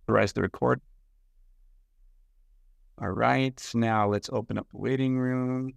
authorize the record. All right, now let's open up the waiting room.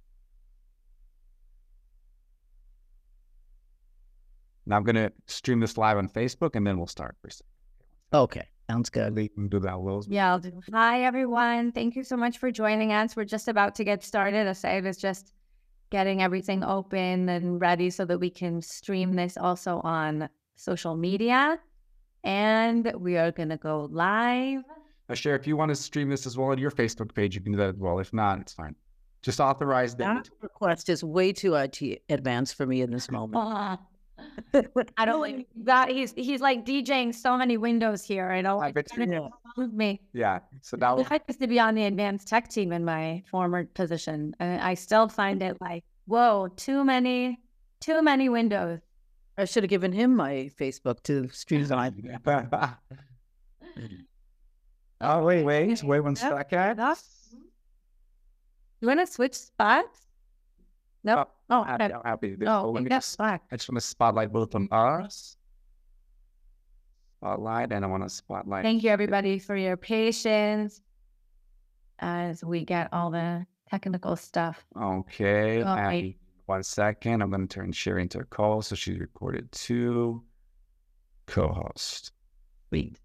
Now I'm going to stream this live on Facebook, and then we'll start. Okay, sounds good. We can do that, Will. Yeah, I'll do. Hi, everyone. Thank you so much for joining us. We're just about to get started. Asad is just getting everything open and ready so that we can stream this also on social media. And we are going to go live. Sure, if you want to stream this as well on your Facebook page, you can do that as well. If not, it's fine. Just authorize that. That request is way too IT advanced for me in this moment. I don't like that. He's like DJing so many windows here. I know. I bet you. Me. Yeah. So now I used to be on the advanced tech team in my former position, and I still find it like, whoa, too many windows. I should have given him my Facebook to stream live. Oh, wait 1 second. You want to switch spots? No. I'm happy to do this. Oh, Let me that's fine. I just want to spotlight both of us. Spotlight, and I want to spotlight. Thank you, everybody, for your patience as we get all the technical stuff. Okay. All And right. 1 second. I'm going to turn Sherry into a call. So she's recorded to co-host. Sweet.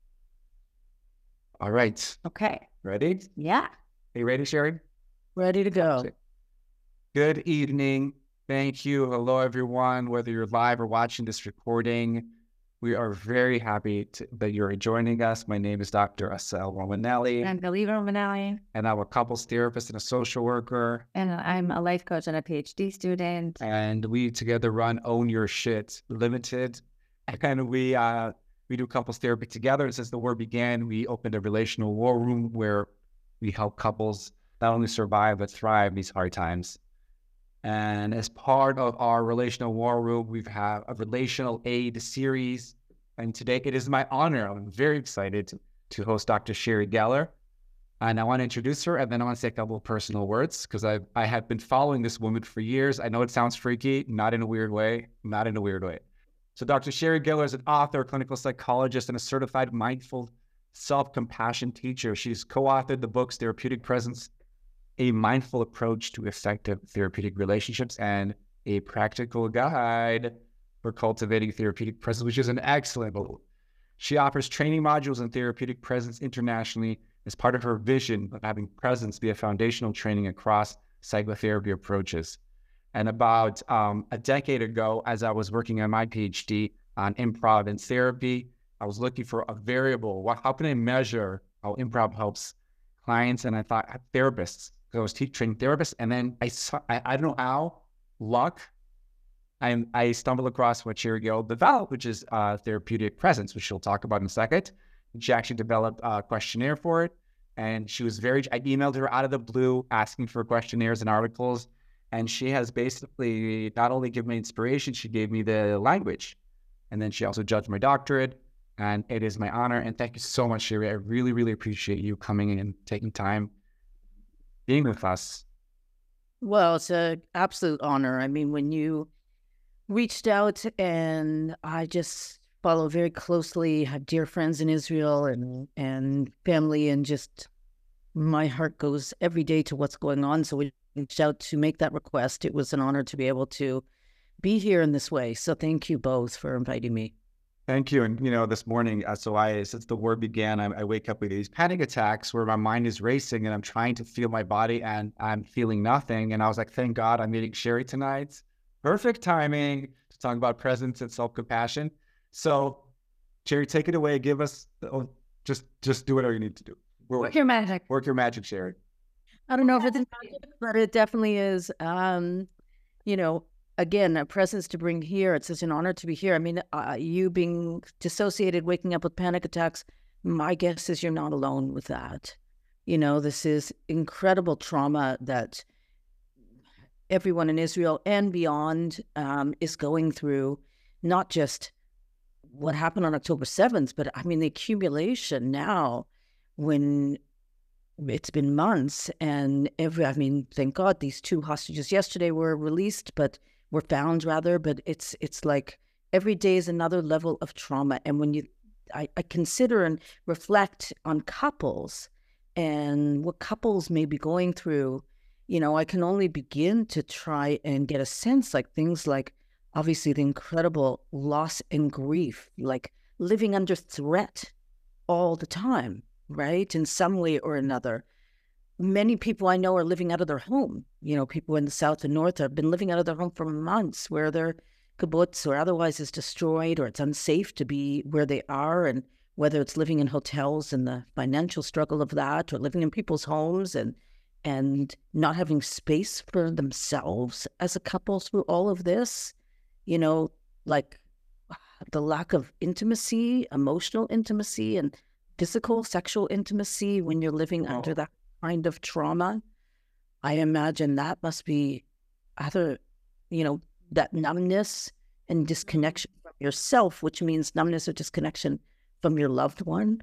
All right. Okay. Ready? Yeah. Are you ready, Sherry? Ready to go. Good evening. Thank you. Hello, everyone. Whether you're live or watching this recording, we are very happy that you're joining us. My name is Dr. Asel Romanelli, I'm Galila Romanelli, and I'm a couples therapist and a social worker. and I'm a life coach and a PhD student. And we together run Own Your Shit Limited. And we do couples therapy together. And since the war began, we opened a relational war room where we help couples not only survive, but thrive these hard times. And as part of our relational war room, we've had a relational aid series. And today it is my honor. I'm very excited to host Dr. Sherry Geller. And I want to introduce her, and then I want to say a couple of personal words because I have been following this woman for years. I know it sounds freaky, not in a weird way. So Dr. Sherry Geller is an author, clinical psychologist, and a certified mindful self-compassion teacher. She's co-authored the books Therapeutic Presence, A Mindful Approach to Effective Therapeutic Relationships, and A Practical Guide for Cultivating Therapeutic Presence, which is an excellent book. She offers training modules in therapeutic presence internationally as part of her vision of having presence be a foundational training across psychotherapy approaches. And about a decade ago, as I was working on my PhD on improv and therapy, I was looking for a variable. How can I measure how improv helps clients? And I thought therapists. I was training therapists, and then I don't know how, luck, I stumbled across what Sherry Geller developed, which is therapeutic presence, which she'll talk about in a second. She actually developed a questionnaire for it, and she was I emailed her out of the blue asking for questionnaires and articles, and she has basically not only given me inspiration, she gave me the language, and then she also judged my doctorate, and it is my honor, and thank you so much, Sherry. I really, really appreciate you coming in and taking time being with us. Well, it's an absolute honor. I mean, when you reached out, and I just follow very closely, have dear friends in Israel and family, and just my heart goes every day to what's going on. So we reached out to make that request. It was an honor to be able to be here in this way. So thank you both for inviting me. Thank you. And, this morning, since the war began, I wake up with these panic attacks where my mind is racing and I'm trying to feel my body and I'm feeling nothing. And I was like, thank God I'm meeting Sherry tonight. Perfect timing to talk about presence and self-compassion. So, Sherry, take it away. Give us, just do whatever you need to do. Work your magic. Work your magic, Sherry. I don't know if it's magic, but it definitely is, again, a presence to bring here. It's such an honor to be here. I mean, you being dissociated, waking up with panic attacks, my guess is you're not alone with that. This is incredible trauma that everyone in Israel and beyond is going through, not just what happened on October 7th, but I mean, the accumulation now when it's been months and thank God these 2 hostages yesterday were released, but were found rather, but it's like every day is another level of trauma. And when you I consider and reflect on couples and what couples may be going through, I can only begin to try and get a sense, like things like obviously the incredible loss and grief, like living under threat all the time, right? In some way or another. Many people I know are living out of their home. People in the south and north have been living out of their home for months, where their kibbutz or otherwise is destroyed, or it's unsafe to be where they are. And whether it's living in hotels and the financial struggle of that, or living in people's homes and not having space for themselves as a couple through all of this, like the lack of intimacy, emotional intimacy, and physical, sexual intimacy when you're living under that kind of trauma. I imagine that must be either, that numbness and disconnection from yourself, which means numbness or disconnection from your loved one.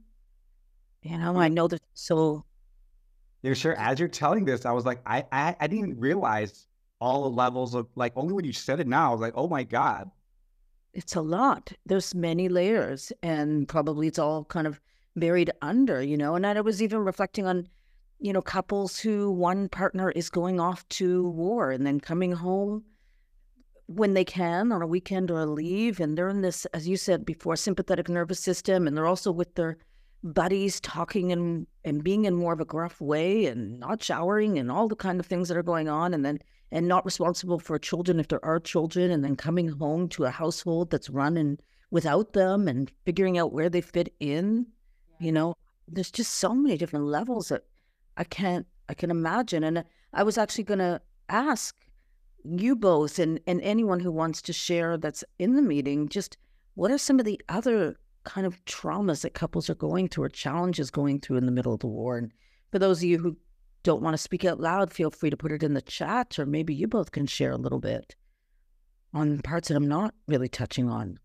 I know that. So you're sure, as you're telling this, I was like, I didn't realize all the levels of, like, only when you said it now, I was like, oh my God. It's a lot. There's many layers, and probably it's all kind of buried under, and I was even reflecting on, couples who one partner is going off to war and then coming home when they can on a weekend or a leave. And they're in this, as you said before, sympathetic nervous system. And they're also with their buddies talking and being in more of a gruff way and not showering and all the kind of things that are going on. And not responsible for children if there are children. And then coming home to a household that's running without them and figuring out where they fit in. There's just so many different levels that I can imagine. And I was actually going to ask you both and anyone who wants to share that's in the meeting, just what are some of the other kind of traumas that couples are going through or challenges going through in the middle of the war? And for those of you who don't want to speak out loud, feel free to put it in the chat, or maybe you both can share a little bit on parts that I'm not really touching on.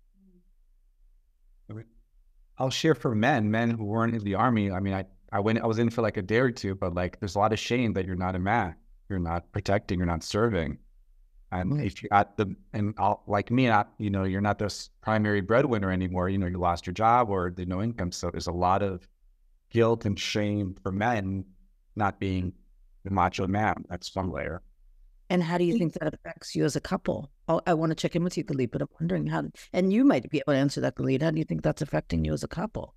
I'll share for men who weren't in the army. I mean, I was in for like a day or two, but like there's a lot of shame that you're not a man, you're not protecting, you're not serving. And if you're like me, you're not this primary breadwinner anymore, you lost your job or there's no income. So there's a lot of guilt and shame for men not being the macho man. That's one layer. And how do you think that affects you as a couple? I want to check in with you, Galit, but I'm wondering how, and you might be able to answer that, Galit. How do you think that's affecting you as a couple?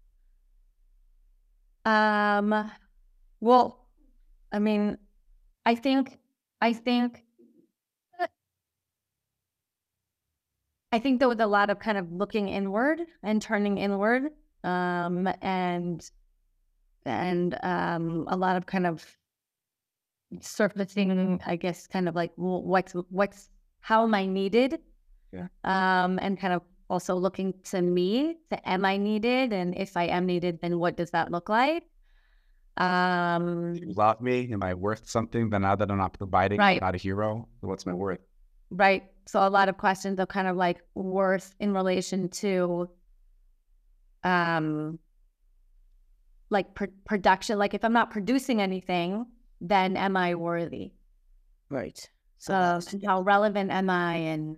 Well, I mean, I think there was a lot of kind of looking inward and turning inward, and a lot of kind of surfacing, I guess, kind of like what's how am I needed, and kind of also looking to me, am I needed, and if I am needed, then what does that look like? You love me? Am I worth something? Then now that I'm not providing, I'm not a hero. What's my worth? Right. So a lot of questions of kind of like worth in relation to, like production. Like if I'm not producing anything, then am I worthy? Right. So how relevant am I? And,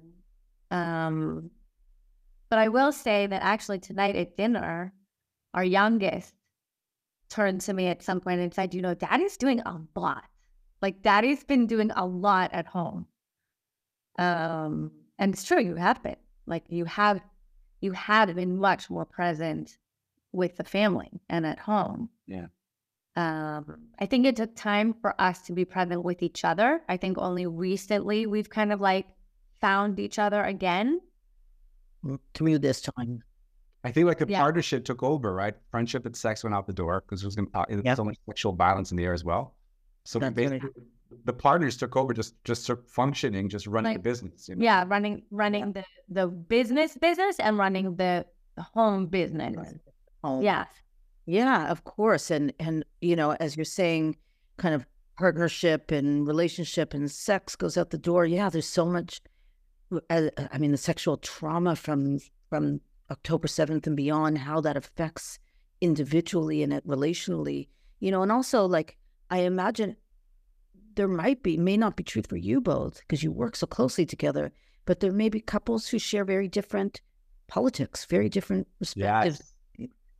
but I will say that actually tonight at dinner, our youngest turned to me at some point and said, Daddy's doing a lot. Like Daddy's been doing a lot at home. And it's true, you have been. Like you have been much more present with the family and at home. Yeah. I think it took time for us to be present with each other. I think only recently we've kind of like found each other again. Through this time. I think like the partnership took over, right? Friendship and sex went out the door because there was so much sexual violence in the air as well. So basically, the partners took over, just functioning, just running the business. Yeah, running the business and running the home business. Right. Home. Yeah. Yeah, of course. And as you're saying, kind of partnership and relationship and sex goes out the door. Yeah, there's so much. I mean, the sexual trauma from October 7th and beyond, how that affects individually and relationally, and also like, I imagine there may not be true for you both because you work so closely together, but there may be couples who share very different politics, very different perspectives,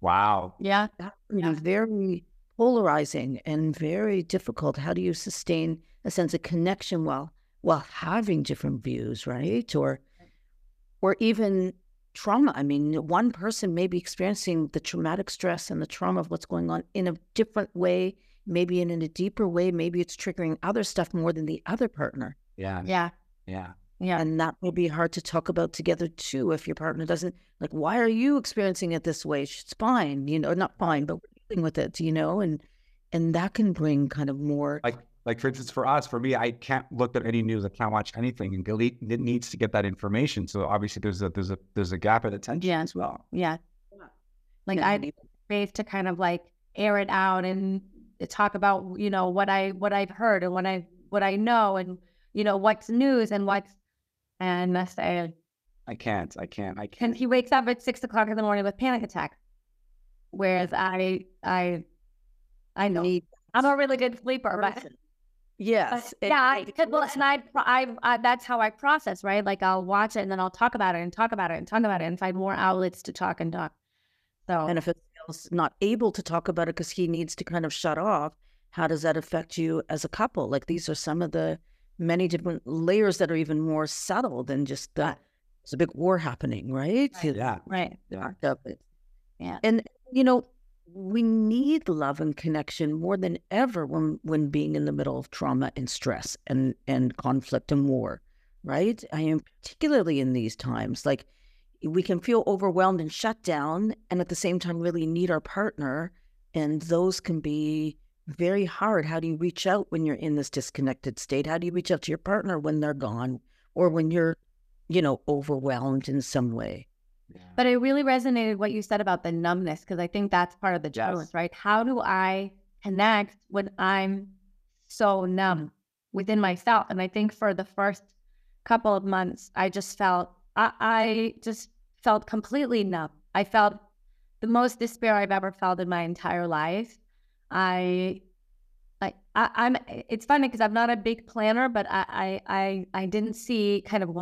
Wow. Yeah. Very polarizing and very difficult. How do you sustain a sense of connection while having different views, right? Or even trauma. I mean, one person may be experiencing the traumatic stress and the trauma of what's going on in a different way, maybe in a deeper way. Maybe it's triggering other stuff more than the other partner. Yeah. Yeah. Yeah. Yeah. And that will be hard to talk about together too if your partner doesn't, like, why are you experiencing it this way? It's fine, not fine, but we're dealing with it, and that can bring kind of more. Like for instance, for me, I can't look at any news. I can't watch anything, and Galit needs to get that information. So obviously, there's a gap of attention as well. Yeah. Like I need space to kind of like air it out and talk about what I've heard and what I know and what's news and and I say I can't. And he wakes up at 6 o'clock in the morning with panic attack, whereas I know I'm a really good sleeper, but. Yes. Yeah. I that's how I process, right? Like I'll watch it and then I'll talk about it and talk about it and talk about it and find more outlets to talk and talk. So, and if it's not able to talk about it because he needs to kind of shut off, how does that affect you as a couple? Like these are some of the many different layers that are even more subtle than just that. It's a big war happening, right? Yeah. Right. Yeah. Yeah. And we need love and connection more than ever when being in the middle of trauma and stress and conflict and war, right? I am particularly in these times, like we can feel overwhelmed and shut down and at the same time really need our partner. And those can be very hard. How do you reach out when you're in this disconnected state? How do you reach out to your partner when they're gone or when you're, overwhelmed in some way? Yeah. But it really resonated what you said about the numbness, because I think that's part of the challenge, right? How do I connect when I'm so numb within myself? And I think for the first couple of months, I just felt, I just felt completely numb. I felt the most despair I've ever felt in my entire life. I'm, it's funny because I'm not a big planner, but I didn't see kind of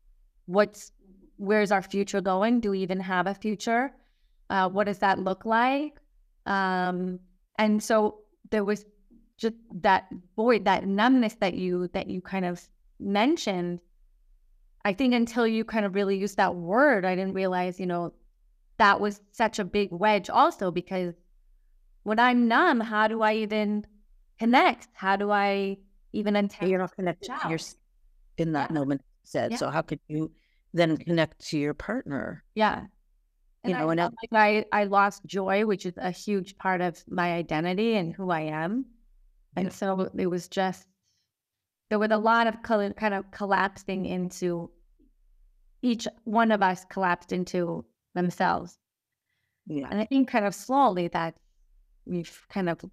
where's our future going? Do we even have a future? What does that look like? And so there was just that void, that numbness that you kind of mentioned. I think until you kind of really used that word, I didn't realize, that was such a big wedge also, because when I'm numb, how do I even connect? How do I even intend? You're not connected to yourself in that moment said. Yeah. So how could you then connect to your partner? Yeah. And I lost joy, which is a huge part of my identity and who I am. And so it was just, there was a lot of kind of collapsing into, each one of us collapsed into themselves. Yeah. And I think kind of slowly that we've kind of.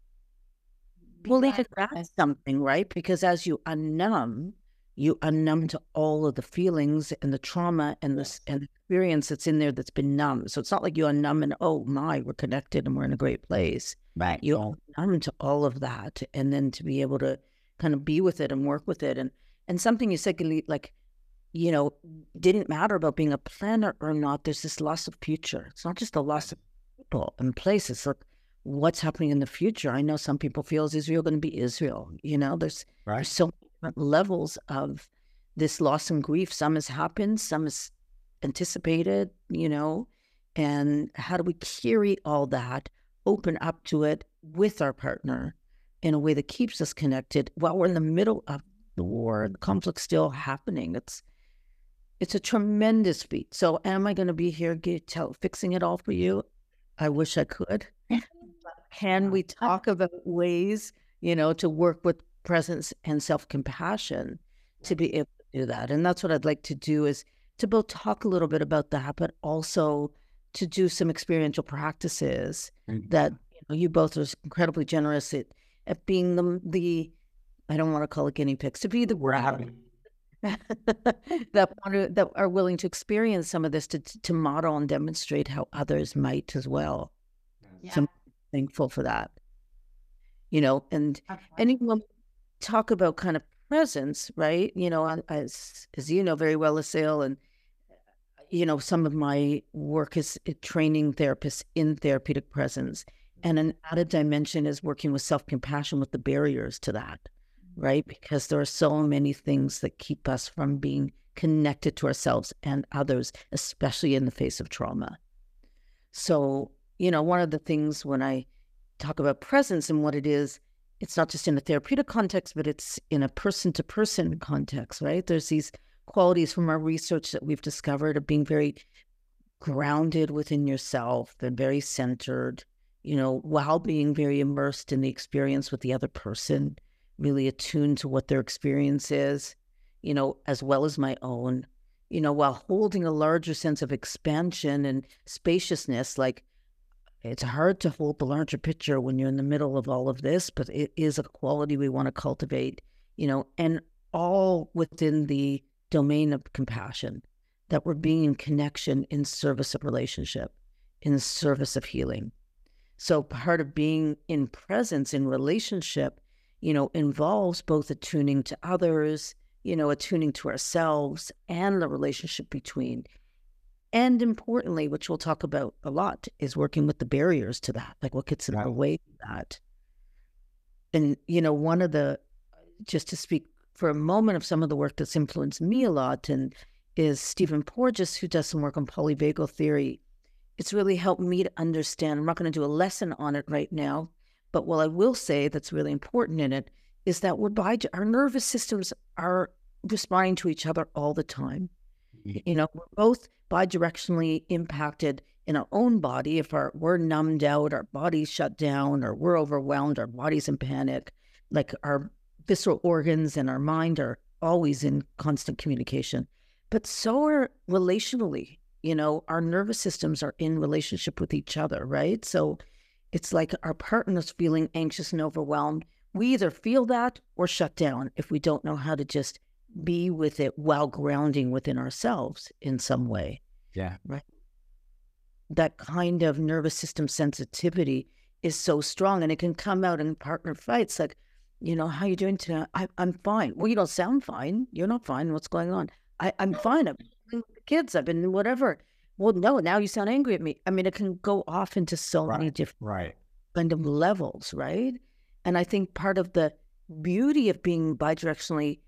Well, that's something, right? Because as you unnumb to all of the feelings and the trauma and the experience that's in there that's been numb. So it's not like you unnumb and, oh my, we're connected and we're in a great place. Right. You unnumb to all of that, and then to be able to kind of be with it and work with it. And something you said, like, didn't matter about being a planner or not. There's this loss of future. It's not just the loss of people and places. Like, what's happening in the future? I know some people feel, is Israel going to be Israel? There's so many different levels of this loss and grief. Some has happened, some is anticipated, and how do we carry all that, open up to it with our partner in a way that keeps us connected while we're in the middle of the war, the conflict's still happening. It's a tremendous feat. So am I going to be here fixing it all for you? I wish I could. Can we talk about ways, to work with presence and self-compassion to be able to do that? And that's what I'd like to do, is to both talk a little bit about that, but also to do some experiential practices that you both are incredibly generous at being the I don't want to call it guinea pigs, to be the that are willing to experience some of this to model and demonstrate how others might as well. Yeah. So I'm thankful for that. And anyone talk about kind of presence, right? As you know very well, Aseel, and some of my work is training therapists in therapeutic presence. And an added dimension is working with self-compassion with the barriers to that, right? Because there are so many things that keep us from being connected to ourselves and others, especially in the face of trauma. So, one of the things when I talk about presence and what it is, it's not just in a therapeutic context, but it's in a person-to-person context, right? There's these qualities from our research that we've discovered of being very grounded within yourself and very centered, while being very immersed in the experience with the other person, really attuned to what their experience is, as well as my own, while holding a larger sense of expansion and spaciousness. Like, it's hard to hold the larger picture when you're in the middle of all of this, but it is a quality we want to cultivate, and all within the domain of compassion, that we're being in connection in service of relationship, in service of healing. So part of being in presence in relationship, involves both attuning to others, attuning to ourselves and the relationship between. And importantly, which we'll talk about a lot, is working with the barriers to that, like what gets in our way of that. And, one of the, just to speak for a moment of some of the work that's influenced me a lot, and is Stephen Porges, who does some work on polyvagal theory. It's really helped me to understand. I'm not going to do a lesson on it right now, but what I will say that's really important in it is that our nervous systems are responding to each other all the time. We're both bidirectionally impacted in our own body. If we're numbed out, our body's shut down, or we're overwhelmed, our body's in panic, like our visceral organs and our mind are always in constant communication. But so are relationally, our nervous systems are in relationship with each other, right? So it's like our partner's feeling anxious and overwhelmed. We either feel that or shut down if we don't know how to just be with it while grounding within ourselves in some way. Yeah. Right. That kind of nervous system sensitivity is so strong, and it can come out in partner fights. Like, how you doing today? I'm fine. Well, you don't sound fine. You're not fine. What's going on? I'm fine. I've been with the kids. I've been whatever. Well, no, now you sound angry at me. I mean, it can go off into so many different kind of levels, right? And I think part of the beauty of being bidirectionally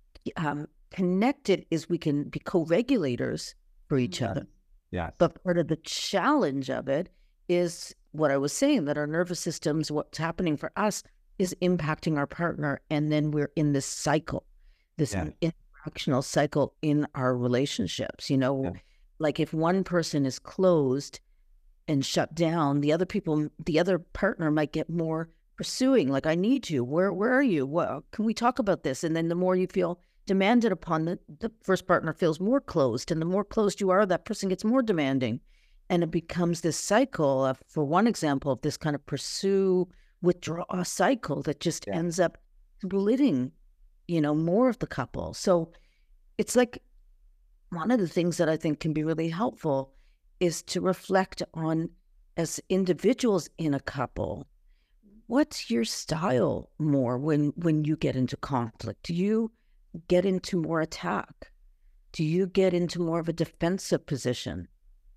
connected is we can be co-regulators for each other. Yeah. But part of the challenge of it is what I was saying, that our nervous systems, what's happening for us is impacting our partner. And then we're in this cycle, this interactional cycle in our relationships. Like if one person is closed and shut down, the other partner might get more pursuing, like, I need you. Where are you? Well, can we talk about this? And then the more you feel demanded upon, the first partner feels more closed. And the more closed you are, that person gets more demanding. And it becomes this cycle of, for one example, of this kind of pursue, withdraw cycle that just ends up splitting, more of the couple. So it's like one of the things that I think can be really helpful is to reflect on, as individuals in a couple, what's your style more when you get into conflict? Do you get into more attack? Do you get into more of a defensive position?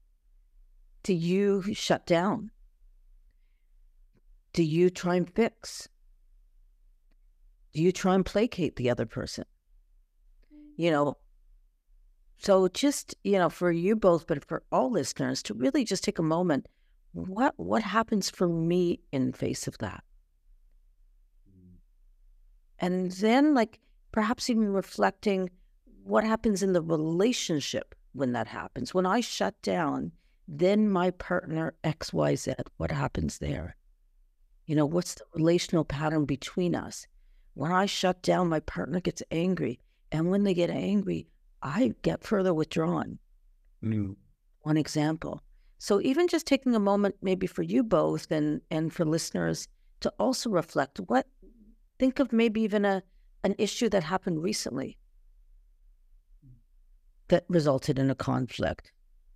Do you shut down? Do you try and fix? Do you try and placate the other person? So just, for you both, but for all listeners, to really just take a moment, what happens for me in face of that? And then, like, perhaps even reflecting what happens in the relationship when that happens. When I shut down, then my partner XYZ, what happens there? What's the relational pattern between us? When I shut down, my partner gets angry. And when they get angry, I get further withdrawn. One example. So even just taking a moment, maybe for you both and for listeners, to also reflect, think of maybe even an issue that happened recently that resulted in a conflict.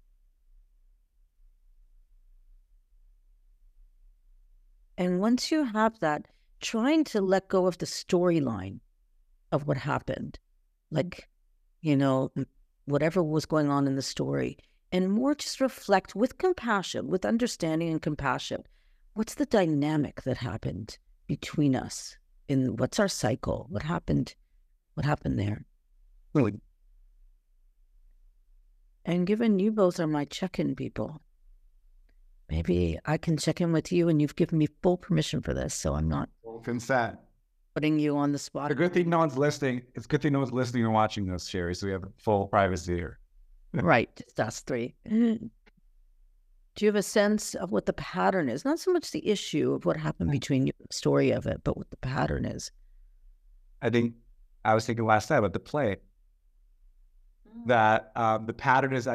And once you have that, trying to let go of the storyline of what happened. Like, when whatever was going on in the story, and more just reflect with compassion, with understanding and compassion. What's the dynamic that happened between us? In what's our cycle? What happened? What happened there? Really? And given you both are my check-in people, maybe I can check in with you, and you've given me full permission for this, so I'm not Full consent. putting you on the spot. The good thing no one's listening. It's a good thing no one's listening or watching this, Sherry. So we have full privacy here. Right, just us three. Do you have a sense of what the pattern is? Not so much the issue of what happened between you, the story of it, but what the pattern is. I think I was thinking last night about the play that the pattern is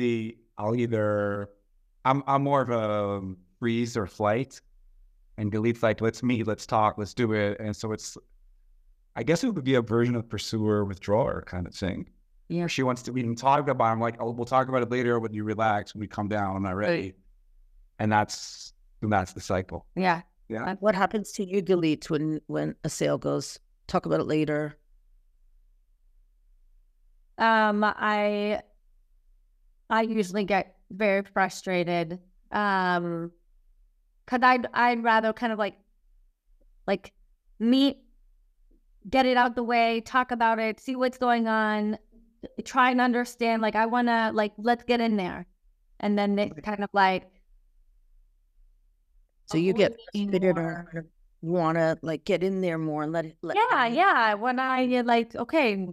I'm more of a freeze or flight, and Galit's like, let's meet, let's talk, let's do it. And so I guess it would be a version of pursuer, withdrawer kind of thing. Yeah. She wants to even talk about it. I'm like, oh, we'll talk about it later when you relax, when we come down, I'm not ready. And that's the cycle. Yeah. Yeah. What happens to you, Galit, when a sale goes, talk about it later? I usually get very frustrated. Cause I'd rather kind of like meet, get it out the way, talk about it, see what's going on, try and understand. Like, I want to, like, let's get in there. And then it's kind of like, so you get frustrated, or you want to like get in there more and let yeah. When I like, okay,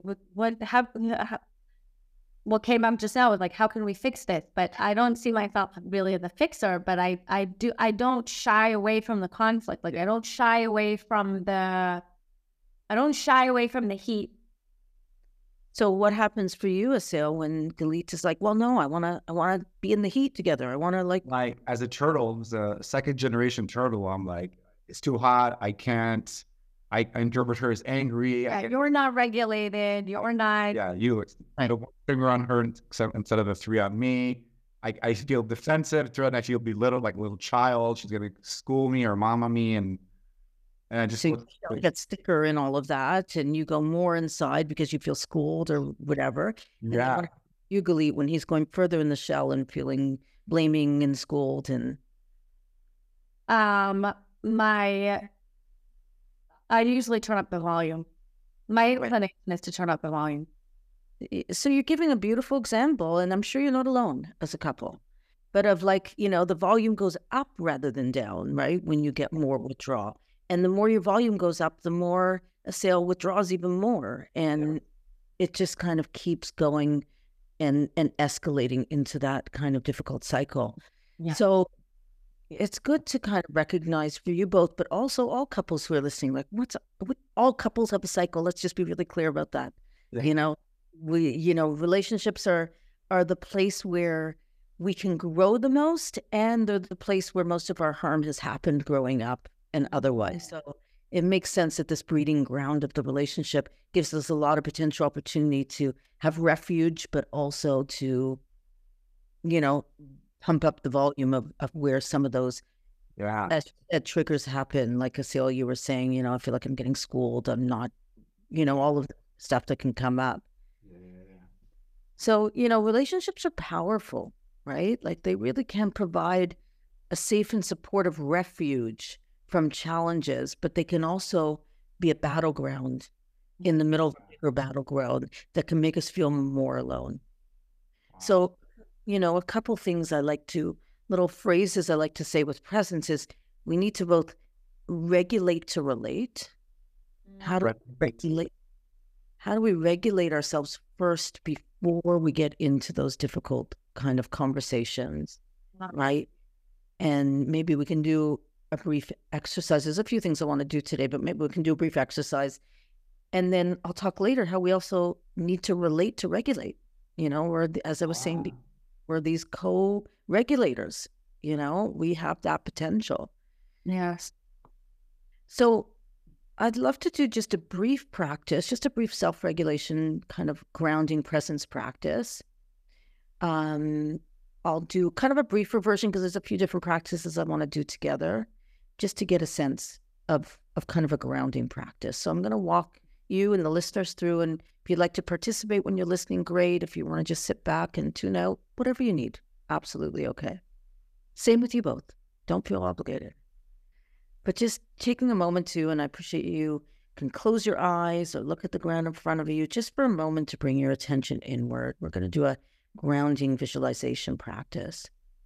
what came up just now was like, how can we fix this? But I don't see myself really as a fixer, but I don't shy away from the conflict. Like, I don't shy away from the heat. So what happens for you, Asael, when Galit is like, well, no, I want to be in the heat together. I want to like as a turtle, as a second generation turtle, I'm like, it's too hot. I can't. I interpret her as angry. Yeah, you're not regulated. You're not. Yeah, I don't want a finger on her instead of the three on me. I feel defensive to her, and I feel belittled like a little child. She's going to school me or mama me, and I just get sticker in all of that, and you go more inside because you feel schooled or whatever. Yeah. You, Galit, when he's going further in the shell and feeling blaming and schooled, and I usually turn up the volume. My inclination is to turn up the volume. So you're giving a beautiful example, and I'm sure you're not alone as a couple, but of like, the volume goes up rather than down, right? When you get more withdrawal. And the more your volume goes up, the more Asael withdraws even more. And it just kind of keeps going and escalating into that kind of difficult cycle. Yeah. So it's good to kind of recognize for you both, but also all couples who are listening, like all couples have a cycle. Let's just be really clear about that. Yeah. Relationships are the place where we can grow the most, and they're the place where most of our harm has happened growing up and otherwise. So it makes sense that this breeding ground of the relationship gives us a lot of potential opportunity to have refuge, but also to, pump up the volume of where some of those that triggers happen. Like Asael, you were saying, I feel like I'm getting schooled. I'm not, all of the stuff that can come up. Yeah. So, relationships are powerful, right? Like, they really can provide a safe and supportive refuge from challenges, but they can also be a battleground in the middle of a bigger battleground that can make us feel more alone. Wow. So, a couple things little phrases I like to say with presence is, we need to both regulate to relate. How do we regulate ourselves first before we get into those difficult kind of conversations, right? And maybe we can do a brief exercise. There's a few things I want to do today, but maybe we can do a brief exercise. And then I'll talk later how we also need to relate to regulate, or as I was saying, we're these co-regulators, we have that potential. Yes. So I'd love to do just a brief practice, just a brief self-regulation kind of grounding presence practice. I'll do kind of a briefer version because there's a few different practices I want to do together just to get a sense of kind of a grounding practice. So I'm going to walk you and the listeners through. And if you'd like to participate when you're listening, great. If you want to just sit back and tune out, whatever you need, absolutely okay. Same with you both. Don't feel obligated. But just taking a moment to, and I appreciate you can close your eyes or look at the ground in front of you just for a moment to bring your attention inward. We're going to do a grounding visualization practice.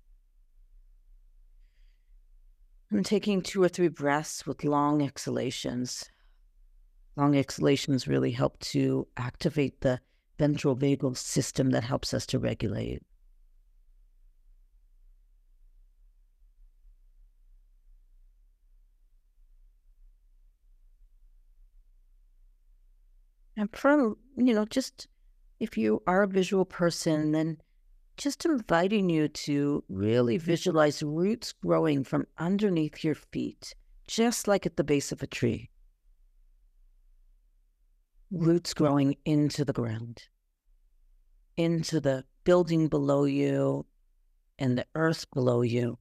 I'm taking 2 or 3 breaths with long exhalations. Long exhalations really help to activate the ventral vagal system that helps us to regulate. And from, just if you are a visual person, then just inviting you to really visualize roots growing from underneath your feet, just like at the base of a tree. Roots growing into the ground, into the building below you and the earth below you.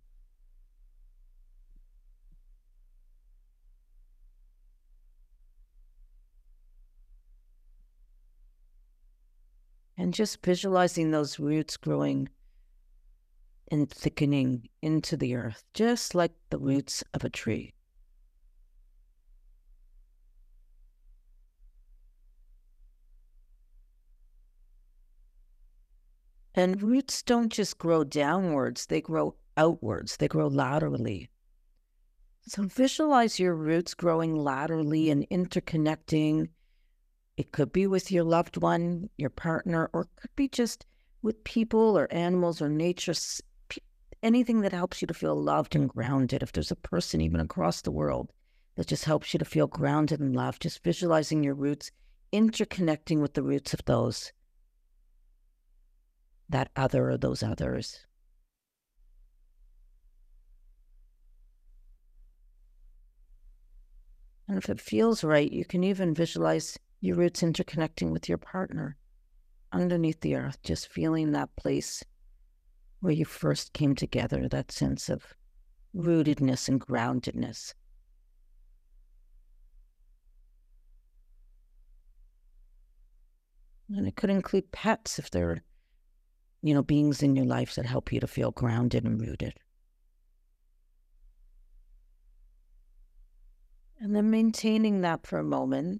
And just visualizing those roots growing and thickening into the earth, just like the roots of a tree. And roots don't just grow downwards, they grow outwards, they grow laterally. So visualize your roots growing laterally and interconnecting. It could be with your loved one, your partner, or it could be just with people or animals or nature, anything that helps you to feel loved and grounded. If there's a person even across the world that just helps you to feel grounded and loved, just visualizing your roots, interconnecting with the roots of that other or those others. And if it feels right, you can even visualize your roots interconnecting with your partner underneath the earth, just feeling that place where you first came together, that sense of rootedness and groundedness. And it could include pets if they're, beings in your life that help you to feel grounded and rooted. And then maintaining that for a moment,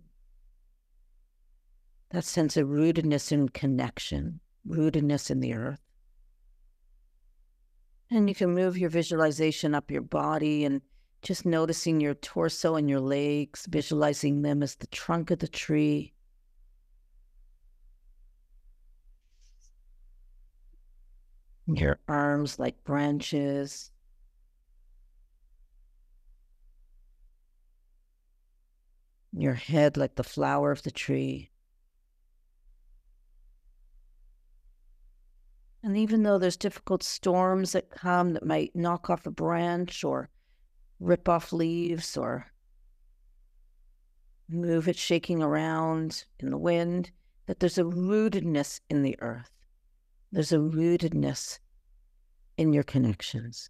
that sense of rootedness and connection, rootedness in the earth. And you can move your visualization up your body and just noticing your torso and your legs, visualizing them as the trunk of the tree. Your arms like branches. Your head like the flower of the tree. And even though there's difficult storms that come that might knock off a branch or rip off leaves or move it shaking around in the wind, that there's a rootedness in the earth. There's a rootedness in your connections.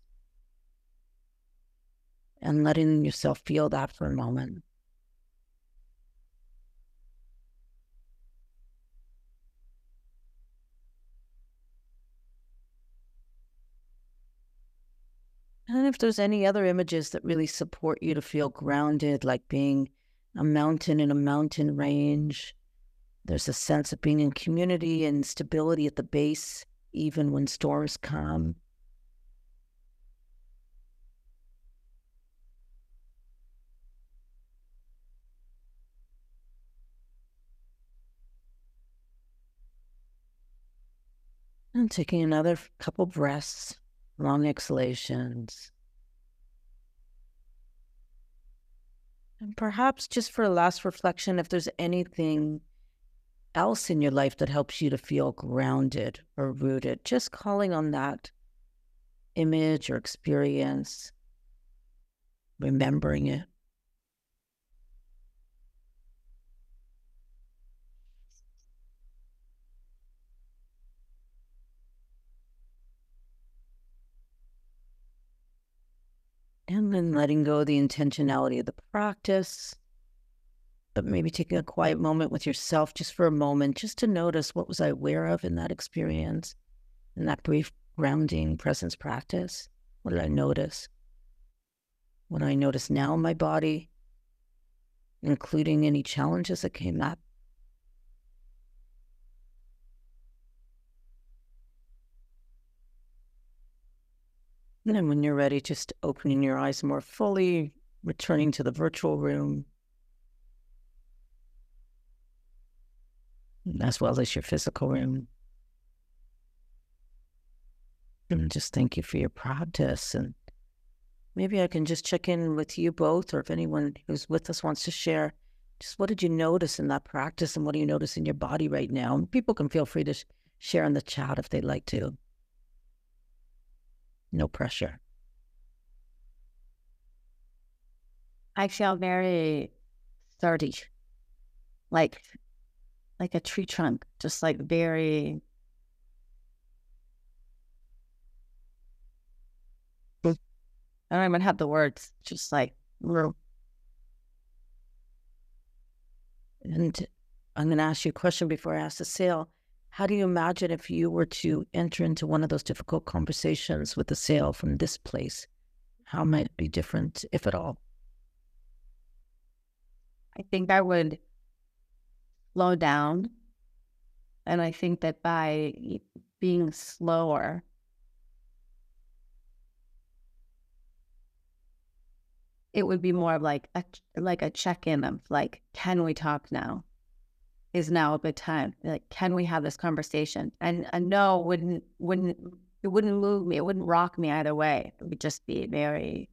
And letting yourself feel that for a moment. And if there's any other images that really support you to feel grounded, like being a mountain in a mountain range, there's a sense of being in community and stability at the base, even when storms come. And taking another couple breaths. Long exhalations. And perhaps just for a last reflection, if there's anything else in your life that helps you to feel grounded or rooted, just calling on that image or experience, remembering it. And then letting go of the intentionality of the practice. but maybe taking a quiet moment with yourself just for a moment, just to notice what was I aware of in that experience, in that brief grounding presence practice. What did I notice? What do I notice now in my body, including any challenges that came up? And then when you're ready, just opening your eyes more fully, returning to the virtual room, as well as your physical room. And just thank you for your practice. And maybe I can just check in with you both, or if anyone who's with us wants to share, just what did you notice in that practice, and what do you notice in your body right now? And people can feel free to share in the chat if they'd like to. No pressure. I feel very sturdy, like a tree trunk, just like very. I don't even have the words, just like. And I'm going to ask you a question before I ask Assail. How do you imagine if you were to enter into one of those difficult conversations with Assail from this place? How might it be different, if at all? I think I would slow down. And I think that by being slower, it would be more of like a check-in of like, can we talk now? Is now a good time? Like, can we have this conversation? And a no wouldn't move me. It wouldn't rock me either way. It would just be very.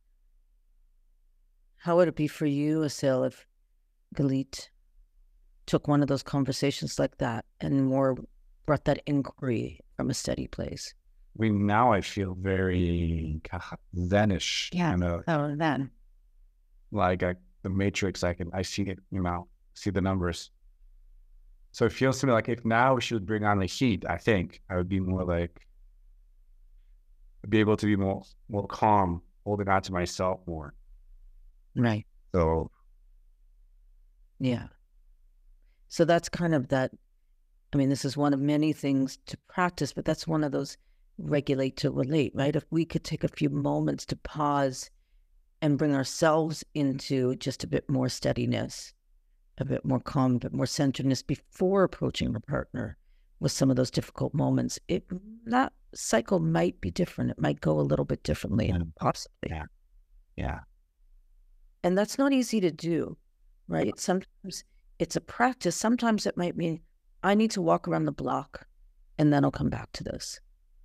How would it be for you, Assail, if Galit took one of those conversations like that and more brought that inquiry from a steady place? Now I feel very Zenish. Yeah. Kind of, so then. like the Matrix. I see it. See the numbers. So it feels to me like if now we should bring on the heat, I think I would be more like, be able to be more calm, holding on to myself more. Right. So. Yeah. So that's kind of that. I mean, this is one of many things to practice, but that's one of those regulate to relate, right? If we could take a few moments to pause and bring ourselves into just a bit more steadiness, a bit more calm, a bit more centeredness before approaching our partner with some of those difficult moments, that cycle might be different. It might go a little bit differently, possibly. Yeah. And that's not easy to do, right? Sometimes it's a practice. Sometimes it might mean I need to walk around the block and then I'll come back to this.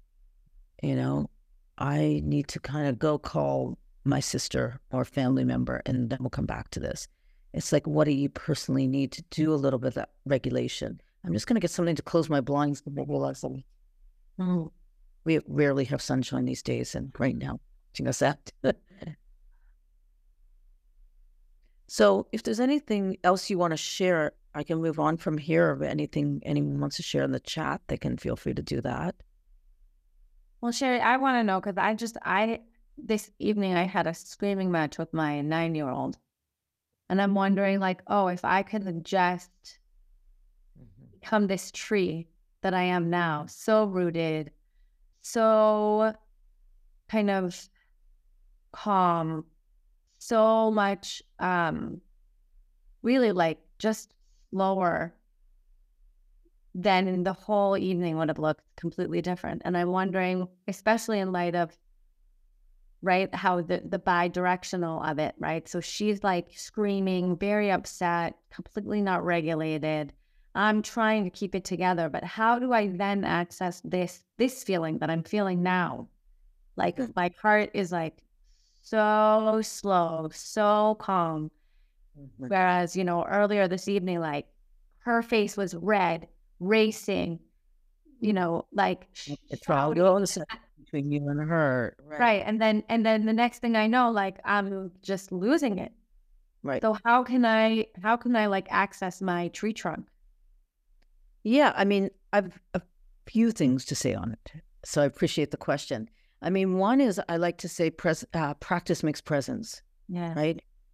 I need to kind of go call my sister or family member and then we'll come back to this. It's like, what do you personally need to do a little bit of that regulation? I'm just going to get something to close my blinds and realize we rarely have sunshine these days. And right now, watching us act. So if there's anything else you want to share, I can move on from here. Or anything anyone wants to share in the chat, they can feel free to do that. Well, Sherry, I want to know, because this evening I had a screaming match with my 9-year-old. And I'm wondering, like, if I could just become this tree that I am now, so rooted, so kind of calm, so much, really like just slower, then the whole evening would have looked completely different. And I'm wondering, especially in light of, right, how the bi-directional of it, right? So she's like screaming, very upset, completely not regulated. I'm trying to keep it together, but how do I then access this feeling that I'm feeling now? Like my heart is like so slow, so calm. Whereas, earlier this evening, like her face was red, racing, like it's all between you and her. Right. And then the next thing I know, like I'm just losing it. Right. So how can I like access my tree trunk? Yeah, I mean, I've a few things to say on it. So I appreciate the question. I mean, one is I like to say practice makes presence. Yeah. Right.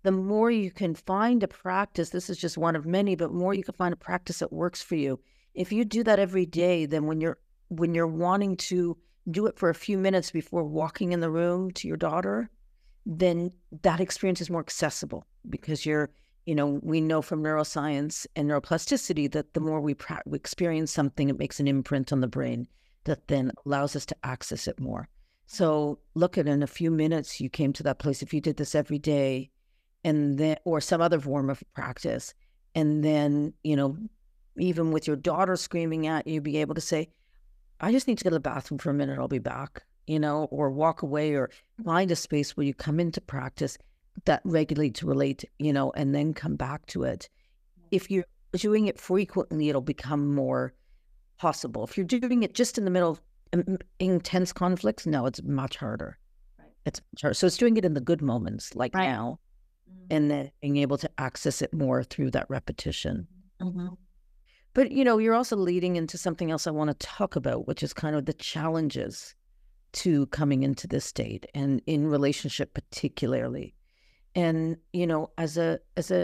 the more you can find a practice, this is just one of many, but more you can find a practice that works for you. If you do that every day, then when you're wanting to do it for a few minutes before walking in the room to your daughter, then that experience is more accessible because we know from neuroscience and neuroplasticity that the more we experience something, it makes an imprint on the brain that then allows us to access it more. So look at in a few minutes, you came to that place. If you did this every day, and then, or some other form of practice, and then, even with your daughter screaming at you, be able to say, I just need to go to the bathroom for a minute, I'll be back, or walk away, or find a space where you come into practice that regularly to relate, and then come back to it. If you're doing it frequently, it'll become more possible. If you're doing it just in the middle of intense conflicts, no, it's much harder. Right. It's much harder. So it's doing it in the good moments, like now, and then being able to access it more through that repetition. Mm-hmm. But, you're also leading into something else I want to talk about, which is kind of the challenges to coming into this state and in relationship particularly. And, for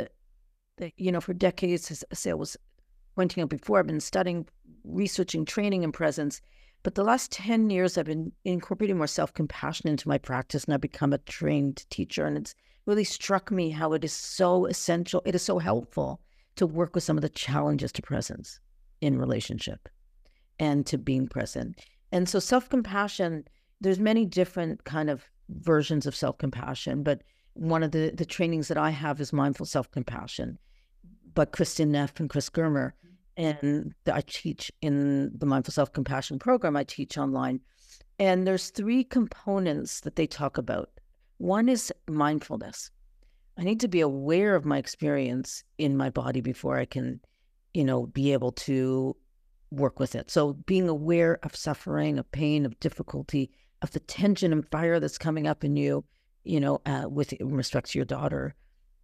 decades, as I was pointing out before, I've been studying, researching, training and presence. But the last 10 years, I've been incorporating more self-compassion into my practice, and I've become a trained teacher. And it's really struck me how it is so essential. It is so helpful to work with some of the challenges to presence in relationship and to being present. And so self-compassion, there's many different kind of versions of self-compassion, but one of the trainings that I have is mindful self-compassion by Kristin Neff and Chris Germer. And I teach in the mindful self-compassion program I teach online. And there's 3 components that they talk about. One is mindfulness. I need to be aware of my experience in my body before I can, be able to work with it. So being aware of suffering, of pain, of difficulty, of the tension and fire that's coming up in you, with respect to your daughter.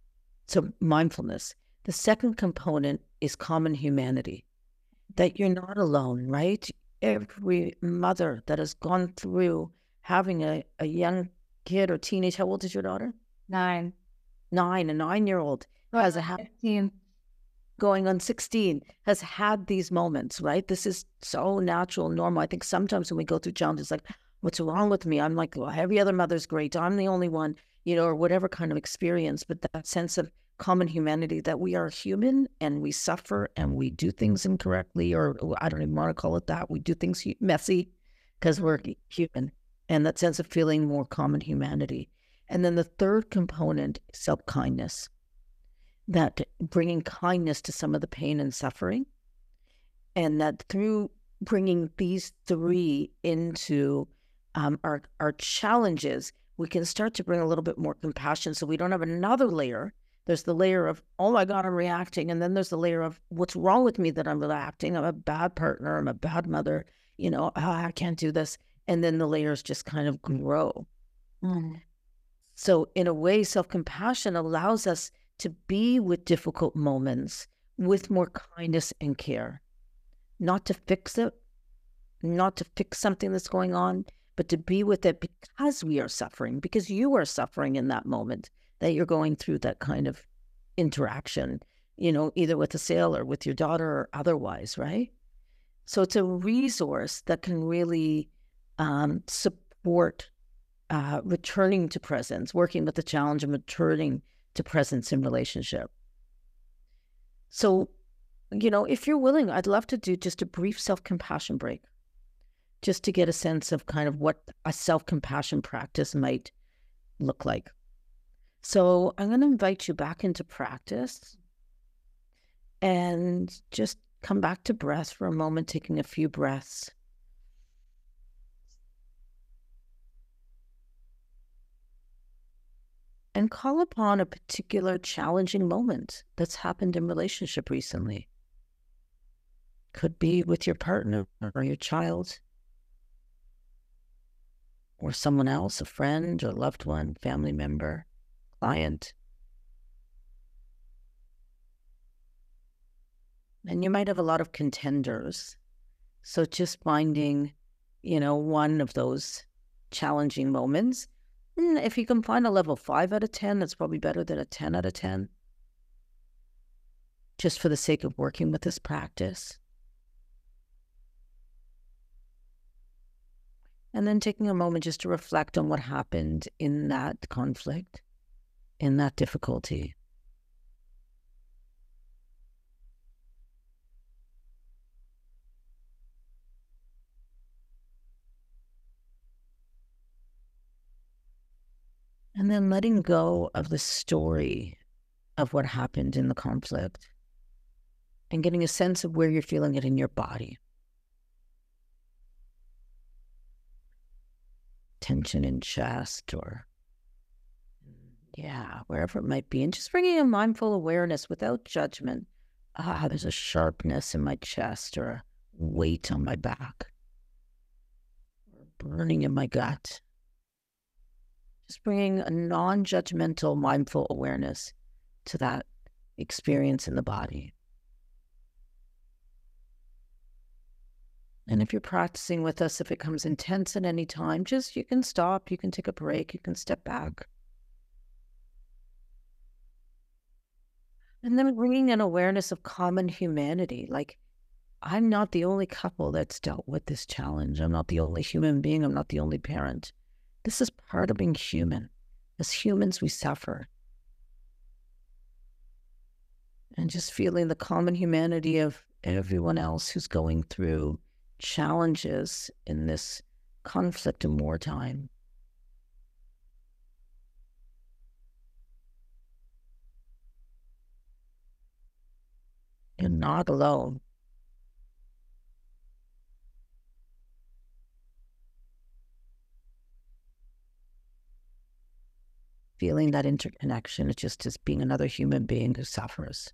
So mindfulness. The second component is common humanity, that you're not alone, right? Every mother that has gone through having a young kid or teenage, how old is your daughter? 9. A 9-year-old has 15, going on 16, has had these moments, right? This is so natural, normal. I think sometimes when we go through challenges, like, what's wrong with me? I'm like, well, every other mother's great. I'm the only one, or whatever kind of experience. But that sense of common humanity, that we are human and we suffer and we do things incorrectly, or I don't even want to call it that. We do things messy because we're human. And that sense of feeling more common humanity. And then the third component, self-kindness, that bringing kindness to some of the pain and suffering, and that through bringing these 3 into our challenges, we can start to bring a little bit more compassion, so we don't have another layer. There's the layer of, oh my God, I'm reacting. And then there's the layer of, what's wrong with me that I'm reacting? I'm a bad partner. I'm a bad mother. I can't do this. And then the layers just kind of grow. Mm. So in a way, self-compassion allows us to be with difficult moments with more kindness and care, not to fix it, not to fix something that's going on, but to be with it because we are suffering, because you are suffering in that moment that you're going through that kind of interaction, either with a sale or with your daughter or otherwise, right? So it's a resource that can really support returning to presence, working with the challenge of returning to presence in relationship. So, if you're willing, I'd love to do just a brief self-compassion break, just to get a sense of kind of what a self-compassion practice might look like. So I'm going to invite you back into practice and just come back to breath for a moment, taking a few breaths. And call upon a particular challenging moment that's happened in relationship recently. Could be with your partner or your child or someone else, a friend or loved one, family member, client. And you might have a lot of contenders. So just finding, one of those challenging moments, If you can find a level 5 out of 10, that's probably better than a 10 out of 10, just for the sake of working with this practice. And then taking a moment just to reflect on what happened in that conflict, in that difficulty. And then letting go of the story of what happened in the conflict and getting a sense of where you're feeling it in your body. Tension in chest or, wherever it might be. And just bringing a mindful awareness without judgment. There's a sharpness in my chest or a weight on my back or burning in my gut. Just bringing a non-judgmental, mindful awareness to that experience in the body. And if you're practicing with us, if it comes intense at any time, you can stop, you can take a break, you can step back. And then bringing an awareness of common humanity. Like, I'm not the only couple that's dealt with this challenge. I'm not the only human being. I'm not the only parent. This is part of being human. As humans, we suffer. And just feeling the common humanity of everyone else who's going through challenges in this conflict in wartime. You're not alone. Feeling that interconnection, it's just as being another human being who suffers.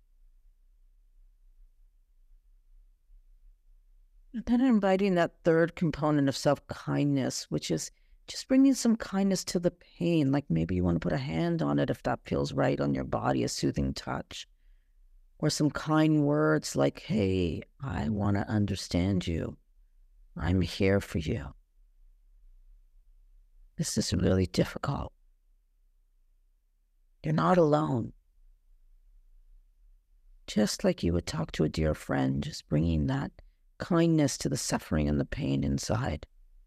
And then inviting that third component of self-kindness, which is just bringing some kindness to the pain. Like maybe you want to put a hand on it if that feels right on your body, a soothing touch. Or some kind words like, hey, I want to understand you. I'm here for you. This is really difficult. You're not alone. Just like you would talk to a dear friend, just bringing that kindness to the suffering and the pain inside.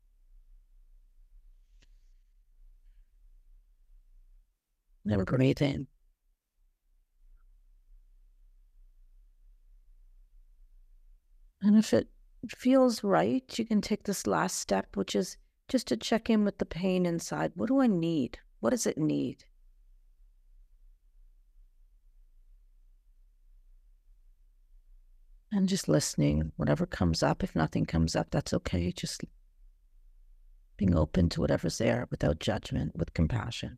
Then breathe in. And if it feels right, you can take this last step, which is just to check in with the pain inside. What do I need? What does it need? And just listening, whatever comes up. If nothing comes up, that's okay. Just being open to whatever's there without judgment, with compassion.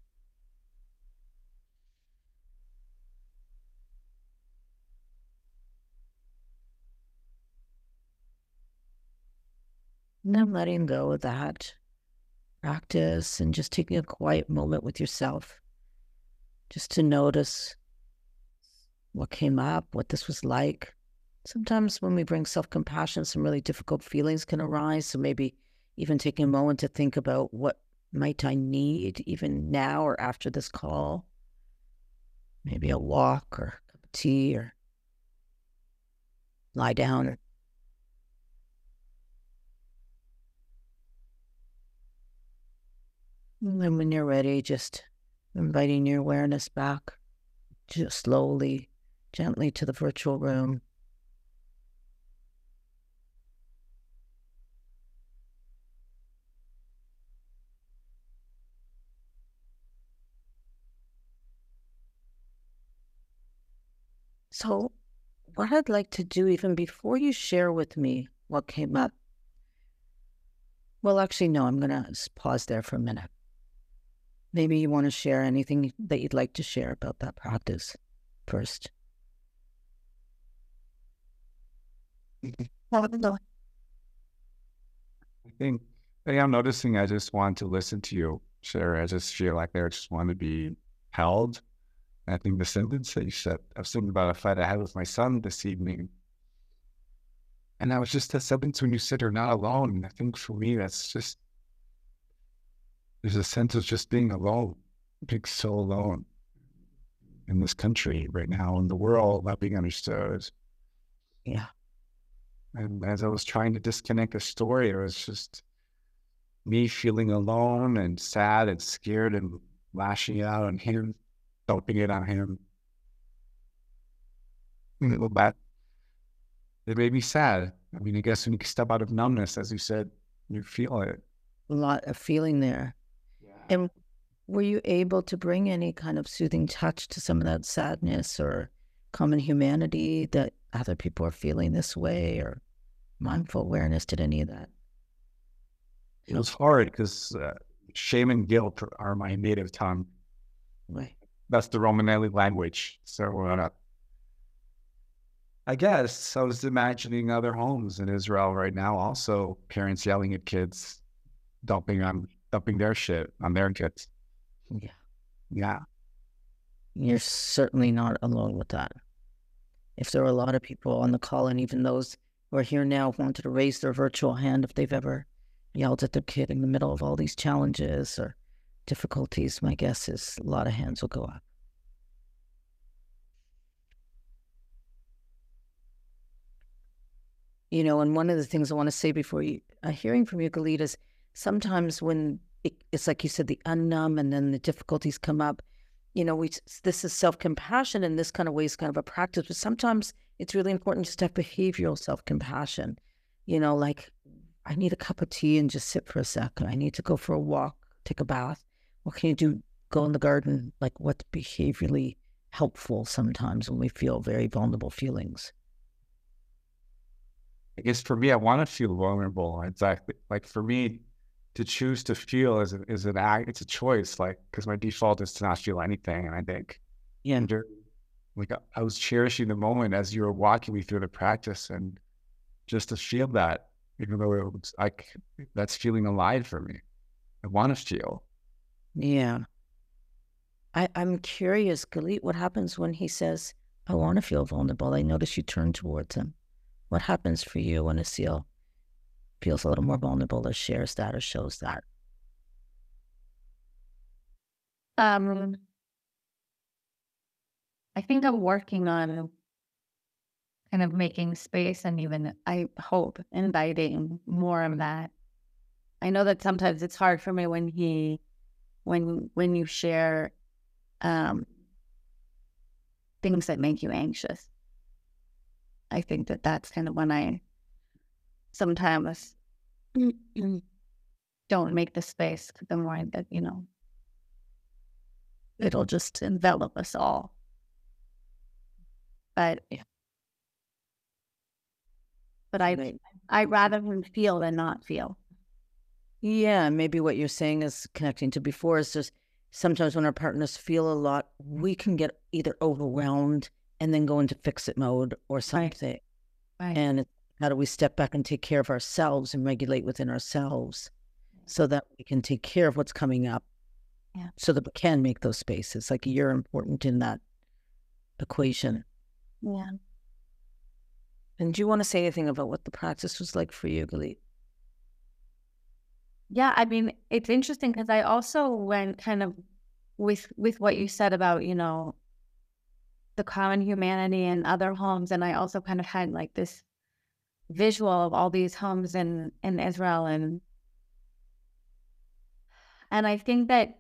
And then letting go of that practice and just taking a quiet moment with yourself, just to notice what came up, what this was like. Sometimes when we bring self-compassion, some really difficult feelings can arise. So maybe even taking a moment to think about what might I need even now or after this call. Maybe a walk or a cup of tea or lie down. And then when you're ready, just inviting your awareness back, just slowly, gently to the virtual room. So what I'd like to do, even before you share with me what came up, well, actually, no, I'm going to pause there for a minute. Maybe you want to share anything that you'd like to share about that practice first. I think I'm noticing I just want to listen to you, Sarah. I just feel like I just want to be held. And I think the sentence that you said, I was thinking about a fight I had with my son this evening. And that was just a sentence when you said you're not alone. And I think for me, that's just, there's a sense of just being alone, being so alone in this country right now, in the world, not being understood. Yeah. And as I was trying to disconnect the story, it was just me feeling alone and sad and scared and lashing it out on him, dumping it on him. And it made me sad. I mean, I guess when you step out of numbness, as you said, you feel it. A lot of feeling there. Yeah. And were you able to bring any kind of soothing touch to some of that sadness or common humanity that other people are feeling this way, or mindful awareness? Did any of that? It was hard because shame and guilt are my native tongue. Right. That's the Romanelli language. So I guess I was imagining other homes in Israel right now, also parents yelling at kids, dumping their shit on their kids. Yeah. Yeah. You're certainly not alone with that. If there are a lot of people on the call, and even those who are here now wanted to raise their virtual hand if they've ever yelled at their kid in the middle of all these challenges or difficulties, my guess is a lot of hands will go up. You know, and one of the things I want to say before hearing from you, Galit, is sometimes when it's like you said, the unnumb and then the difficulties come up, you know, this is self-compassion in this kind of way is kind of a practice, but sometimes it's really important just to have behavioral self-compassion. You know, like, I need a cup of tea and just sit for a second. I need to go for a walk, take a bath. What can you do? Go in the garden. Like, what's behaviorally helpful sometimes when we feel very vulnerable feelings? I guess for me, I want to feel vulnerable. Exactly. Like for me, to choose to feel is an act. It's a choice. Like, because my default is to not feel anything. And I think, Yeah. like I was cherishing the moment as you were walking me through the practice, and just to feel that, even though it was like, that's feeling alive for me. I want to feel. Yeah. I'm curious, Galit, what happens when he says, I want to feel vulnerable? I notice you turn towards him. What happens for you when Asil feels a little more vulnerable or shares that or shows that? I think I'm working on kind of making space and even, I hope, inviting more of that. I know that sometimes it's hard for me when you share things that make you anxious. I think that that's kind of when I sometimes don't make the space, because I'm worried that, you know, it'll just envelop us all. But Yeah. But I'd rather feel than not feel. Yeah, maybe what you're saying is connecting to before is just sometimes when our partners feel a lot, we can get either overwhelmed and then go into fix-it mode or something. Right. And how do we step back and take care of ourselves and regulate within ourselves so that we can take care of what's coming up, so that we can make those spaces. Like, you're important in that equation. Yeah. And do you want to say anything about what the practice was like for you, Galit? Yeah, I mean, it's interesting because I also went kind of with what you said about, you know, the common humanity and other homes. And I also kind of had like this visual of all these homes in Israel. And I think that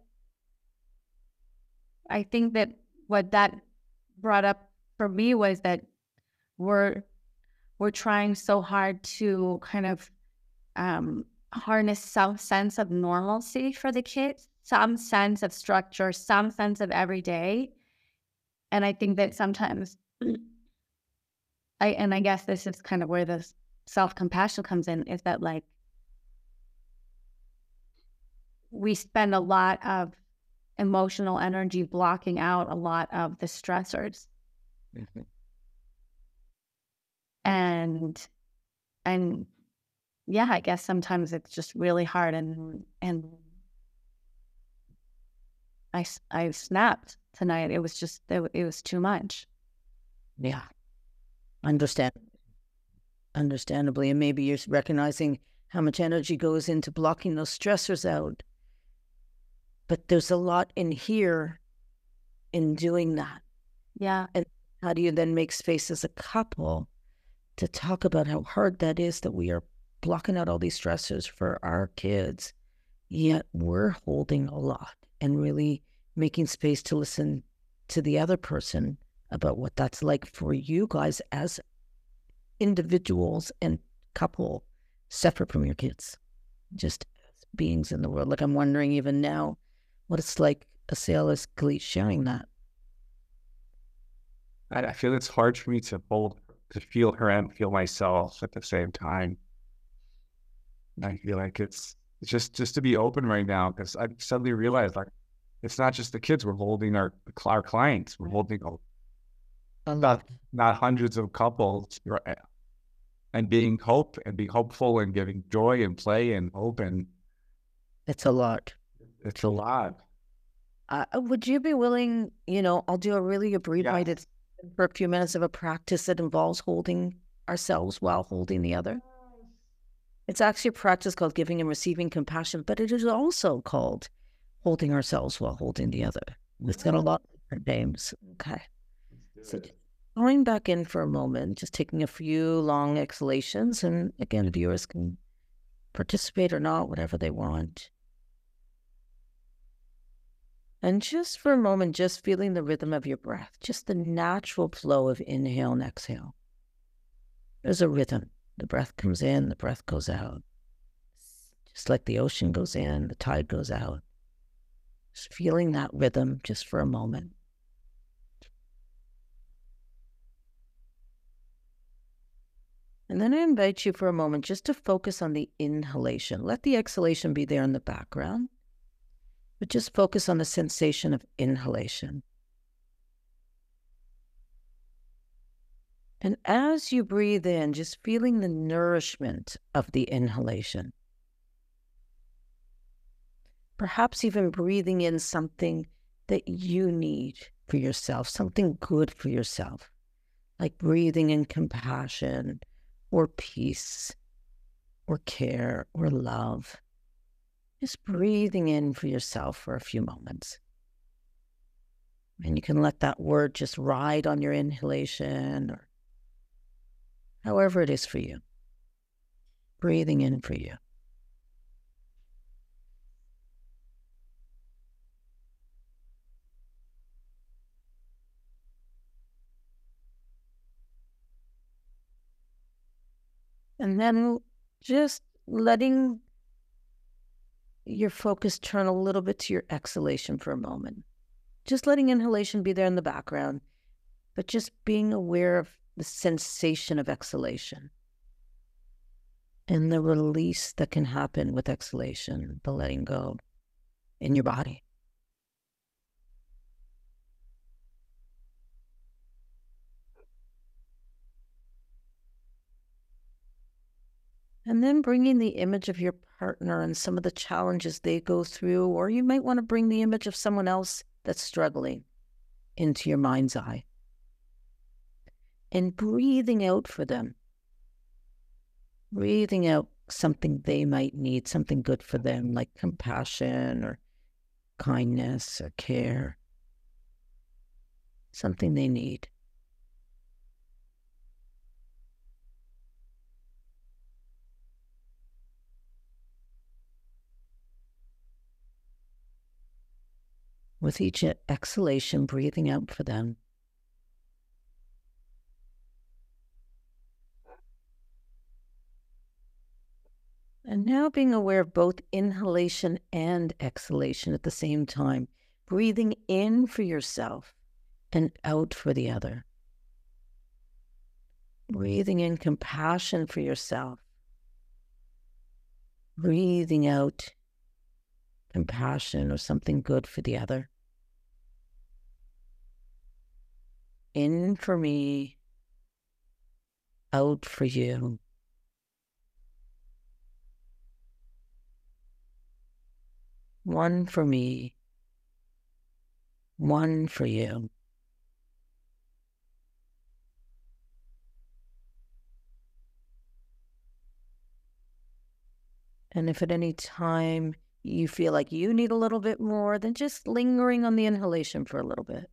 what that brought up for me was that we're trying so hard to kind of harness some sense of normalcy for the kids, some sense of structure, some sense of everyday. And I think that sometimes, I guess this is kind of where the self-compassion comes in, is that like we spend a lot of emotional energy blocking out a lot of the stressors. Mm-hmm. And yeah, I guess sometimes it's just really hard, and I snapped tonight. It was just, it was too much. Yeah. Understandably. And maybe you're recognizing how much energy goes into blocking those stressors out. But there's a lot in here in doing that. Yeah. And how do you then make space as a couple to talk about how hard that is, that we are blocking out all these stressors for our kids, yet we're holding a lot and really making space to listen to the other person about what that's like for you guys as individuals and couple separate from your kids, just as beings in the world. Like, I'm wondering even now what it's like, Aseel, as Khalid sharing that. I feel it's hard for me to feel her and feel myself at the same time. I feel like it's just to be open right now, because I suddenly realized, like, it's not just the kids. We're holding our clients. We're holding not hundreds of couples, right? And being hopeful and giving joy and play and hope, and It's a lot. it's a lot. Would you be willing, I'll do a really abbreviated for a few minutes of a practice that involves holding ourselves while holding the other. It's actually a practice called giving and receiving compassion, but it is also called holding ourselves while holding the other. It's got a lot of different names. Okay. So going back in for a moment, just taking a few long exhalations, and again, viewers can participate or not, whatever they want. And just for a moment, just feeling the rhythm of your breath, just the natural flow of inhale and exhale. There's a rhythm. The breath comes in, the breath goes out. Just like the ocean goes in, the tide goes out. Just feeling that rhythm just for a moment. And then I invite you for a moment just to focus on the inhalation. Let the exhalation be there in the background, but just focus on the sensation of inhalation. And as you breathe in, just feeling the nourishment of the inhalation. Perhaps even breathing in something that you need for yourself, something good for yourself, like breathing in compassion or peace or care or love. Just breathing in for yourself for a few moments. And you can let that word just ride on your inhalation, or however it is for you. Breathing in for you. And then just letting your focus turn a little bit to your exhalation for a moment. Just letting inhalation be there in the background, but just being aware of the sensation of exhalation and the release that can happen with exhalation, the letting go in your body. And then bringing the image of your partner and some of the challenges they go through, or you might want to bring the image of someone else that's struggling into your mind's eye. And breathing out for them. Breathing out something they might need, something good for them, like compassion or kindness or care. Something they need. With each exhalation, breathing out for them. And now being aware of both inhalation and exhalation at the same time. Breathing in for yourself and out for the other. Breathing in compassion for yourself. Breathing out compassion or something good for the other. In for me, out for you. One for me, one for you. And if at any time you feel like you need a little bit more, then just lingering on the inhalation for a little bit.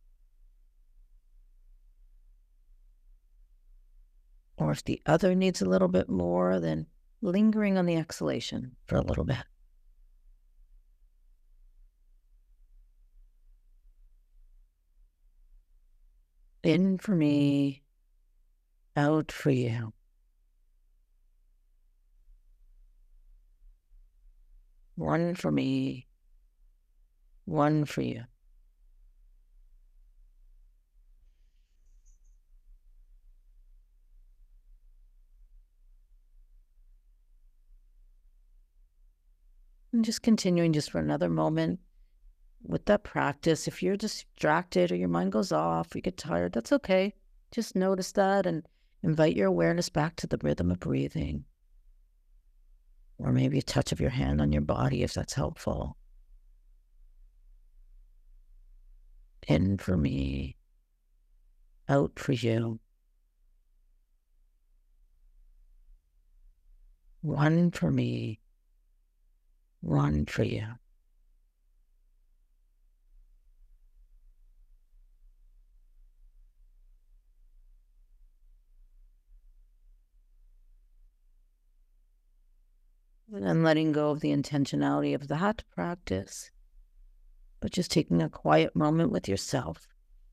Or if the other needs a little bit more, then lingering on the exhalation for a little bit. In for me, out for you. One for me, one for you. And just continuing just for another moment with that practice. If you're distracted or your mind goes off, or you get tired, that's okay. Just notice that and invite your awareness back to the rhythm of breathing. Or maybe a touch of your hand on your body if that's helpful. In for me, out for you. One for me, one for you. And then letting go of the intentionality of that practice, but just taking a quiet moment with yourself,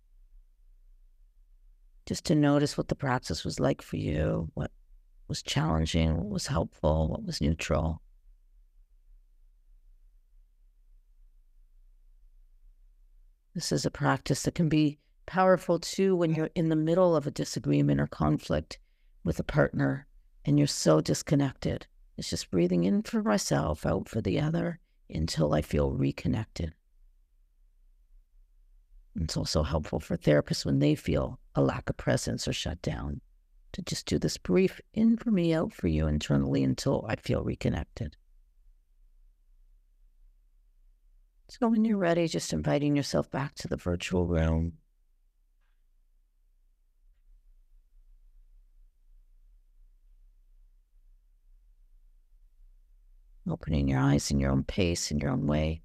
just to notice what the practice was like for you, what was challenging, what was helpful, what was neutral. This is a practice that can be powerful too when you're in the middle of a disagreement or conflict with a partner and you're so disconnected. It's just breathing in for myself, out for the other, until I feel reconnected. It's also helpful for therapists when they feel a lack of presence or shut down, to just do this brief in for me, out for you internally until I feel reconnected. So when you're ready, just inviting yourself back to the virtual room. Opening your eyes in your own pace, in your own way.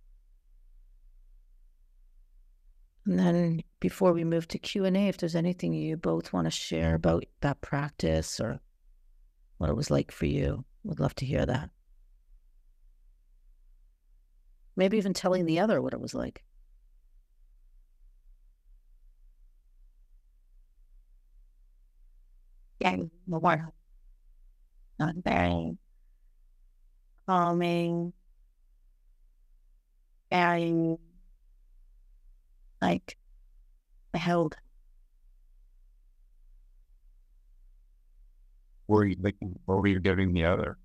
And then before we move to Q&A, if there's anything you both want to share about that practice or what it was like for you, would love to hear that. Maybe even telling the other what it was like. Yeah, more. Not very calming, very like held. What were you giving the other?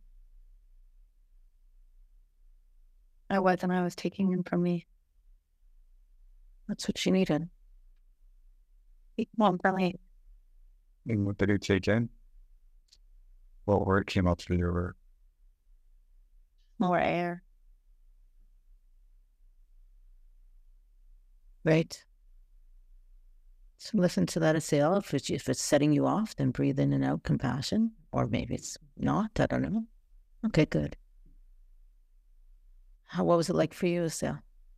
I wasn't. I was taking him from me. That's what she needed. He won't really. And what did you take in? What word came out through your word? More air. Right. So listen to that and say, oh, if it's setting you off, then breathe in and out compassion. Or maybe it's not. I don't know. Okay, good. What was it like for you, Estelle?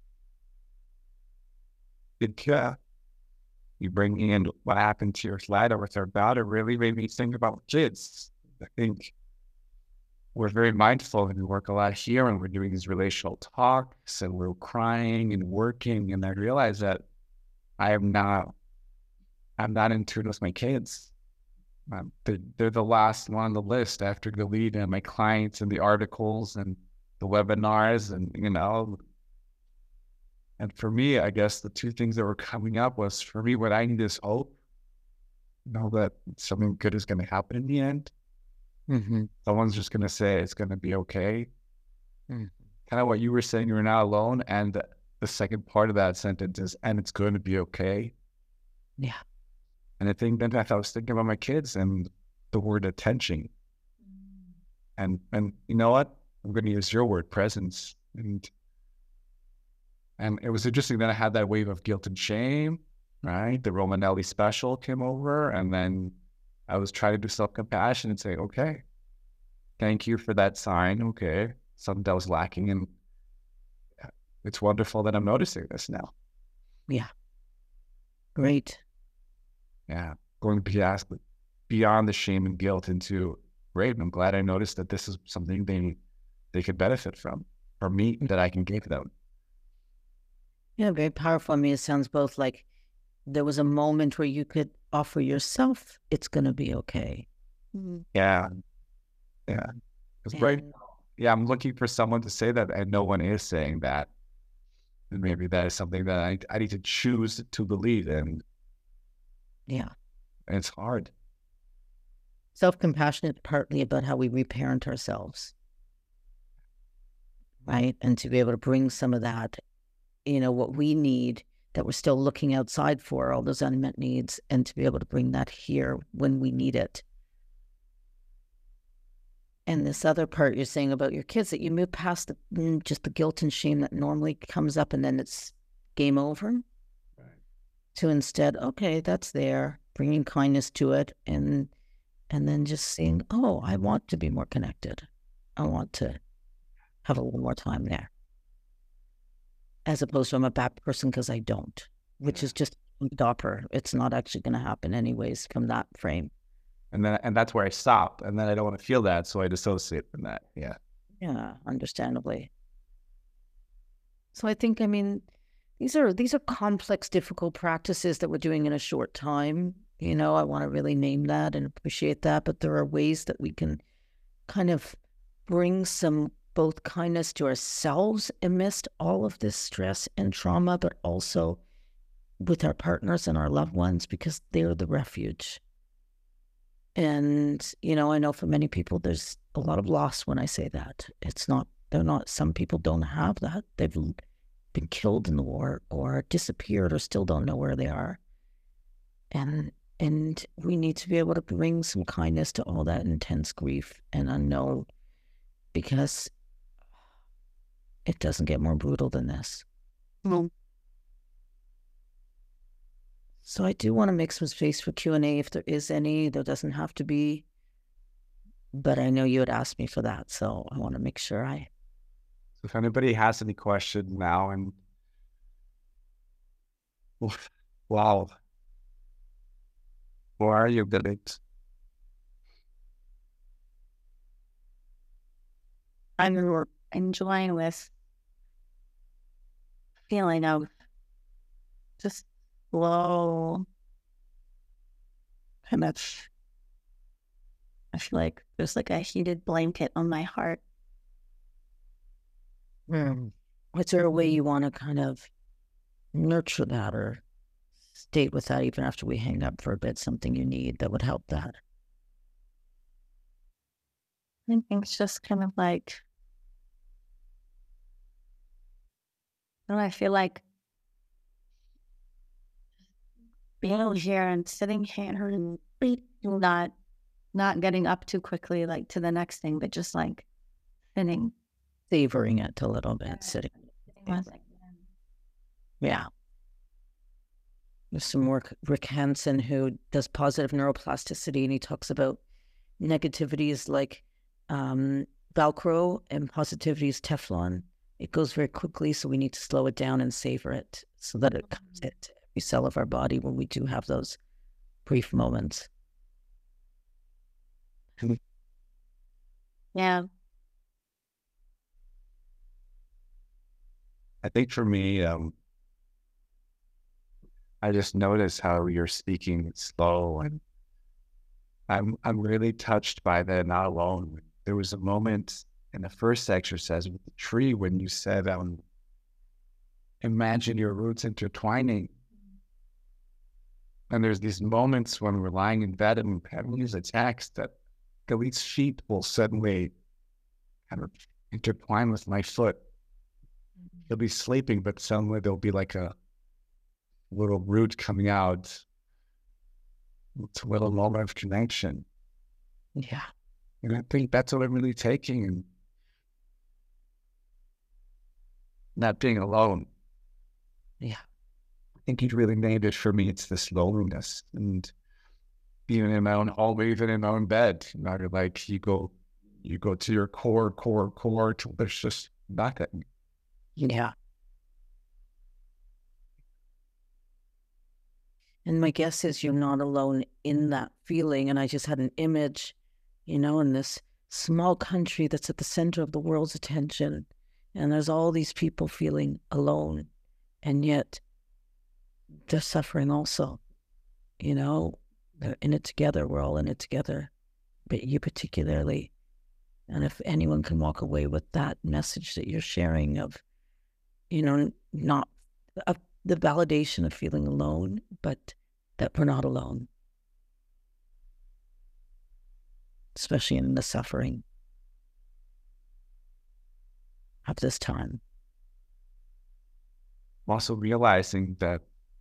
Yeah. You bring in what happened to your slider with our daughter really made me think about kids. I think we're very mindful and we work a lot here and we're doing these relational talks and we're crying and working. And I realized that I'm not in tune with my kids. They're the last one on the list after the lead and my clients and the articles and the webinars and, and for me, I guess the two things that were coming up was, for me, what I need is hope. Know that something good is going to happen in the end. Mm-hmm. Someone's just going to say it's going to be okay. Mm-hmm. Kind of what you were saying, you're not alone. And the second part of that sentence is, and it's going to be okay. Yeah. And I think then I was thinking about my kids and the word attention. And you know what? I'm going to use your word, presence. And it was interesting that I had that wave of guilt and shame, right? The Romanelli special came over, and then I was trying to do self-compassion and say, okay, thank you for that sign. Okay. something that was lacking. And it's wonderful that I'm noticing this now. Yeah. Great. Yeah. Going beyond the shame and guilt into, great, I'm glad I noticed that this is something they could benefit from, or me, that I can give them. Yeah, very powerful. I mean, it sounds both like there was a moment where you could offer yourself, it's going to be okay. Yeah. Yeah. Because right now, yeah, I'm looking for someone to say that, and no one is saying that. And maybe that is something that I need to choose to believe in. Yeah. And it's hard. Self-compassion is partly about how we reparent ourselves, right? And to be able to bring some of that, what we need that we're still looking outside for, all those unmet needs, and to be able to bring that here when we need it. And this other part you're saying about your kids, that you move past just the guilt and shame that normally comes up, and then it's game over. Right. To instead, okay, that's there, bringing kindness to it, and then just saying, oh, I want to be more connected. I want to have a little more time there. As opposed to I'm a bad person because I don't, which is just a dopper. It's not actually going to happen anyways from that frame. And that's where I stop. And then I don't want to feel that, so I dissociate from that. Yeah. Yeah, understandably. So I think, these are complex, difficult practices that we're doing in a short time. I want to really name that and appreciate that. But there are ways that we can kind of bring some both kindness to ourselves amidst all of this stress and trauma, but also with our partners and our loved ones, because they're the refuge. And, I know for many people, there's a lot of loss when I say that. Some people don't have that. They've been killed in the war or disappeared or still don't know where they are. And we need to be able to bring some kindness to all that intense grief and unknown, because it doesn't get more brutal than this. Mm-hmm. So I do want to make some space for Q&A if there is any. There doesn't have to be, but I know you had asked me for that, so I want to make sure So if anybody has any questions now, and wow, where are you getting? I'm enjoying this feeling of just slow, kind of, I feel like there's like a heated blanket on my heart. Is there a way you want to kind of nurture that or stay with that even after we hang up for a bit, something you need that would help that? I think it's just kind of like, I feel like being here and sitting here and not getting up too quickly, like to the next thing, but just like sitting, savoring it a little bit, sitting. Yeah. There's some work, Rick Hansen, who does positive neuroplasticity, and he talks about negativity is like Velcro and positivity is Teflon. It goes very quickly, so we need to slow it down and savor it so that it comes into every cell of our body when we do have those brief moments. Yeah. I think for me, I just notice how you're speaking slow, and I'm really touched by the not alone. There was a moment in the first exercise with the tree when you said, imagine your roots intertwining. And there's these moments when we're lying in bed and having these attacks that Galit's feet will suddenly kind of intertwine with my foot. He'll be sleeping, but suddenly there'll be like a little root coming out. It's a little moment of connection. Yeah. And I think that's what I'm really taking, and not being alone. Yeah. I think you really named it for me. It's this loneliness. And even in my own hallway, even in my own bed, like you you go to your core till there's just nothing. Yeah. And my guess is you're not alone in that feeling. And I just had an image, in this small country that's at the center of the world's attention. And there's all these people feeling alone. And yet they're suffering also. They're in it together. We're all in it together. But you particularly. And if anyone can walk away with that message that you're sharing of, not of the validation of feeling alone, but that we're not alone, especially in the suffering of this time. I'm also realizing that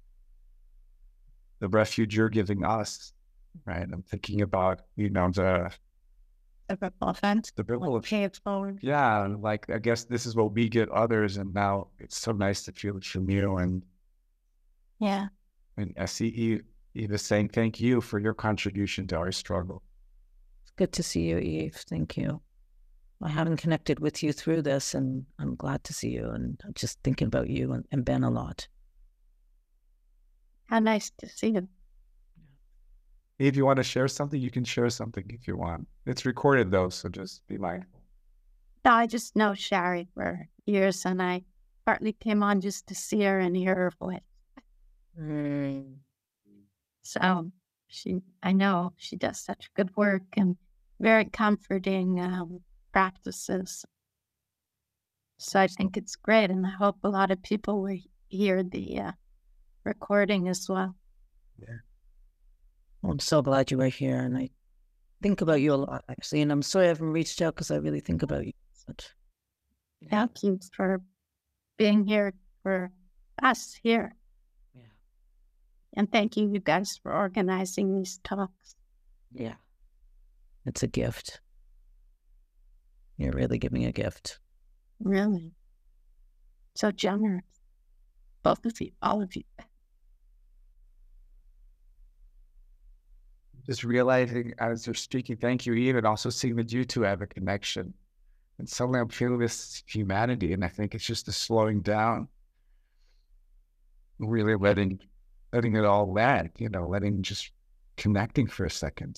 the refuge you're giving us, right? I'm thinking about, the ripple effect. The ripple Pay it forward. Yeah, like I guess this is what we get others, and now it's so nice to feel it from you. And yeah, and I see Eva saying thank you for your contribution to our struggle. It's good to see you, Eve. Thank you. I haven't connected with you through this, and I'm glad to see you. And I'm just thinking about you and Ben a lot. How nice to see you. If you want to share something, you can share something if you want. It's recorded though, so just be mindful. No, I just know Shari for years, and I partly came on just to see her and hear her voice. So I know she does such good work and very comforting practices. So I think it's great, and I hope a lot of people will hear the recording as well. Yeah. I'm so glad you were here, and I think about you a lot, actually. And I'm sorry I haven't reached out because I really think about you. But thank you for being here for us here. Yeah. And thank you guys for organizing these talks. Yeah. It's a gift. You're really giving a gift. Really. So generous. Both of you, all of you. Just realizing as you're speaking, thank you, Eve, and also seeing that you two have a connection. And suddenly I'm feeling this humanity, and I think it's just a slowing down, really letting it all land, letting just connecting for a second.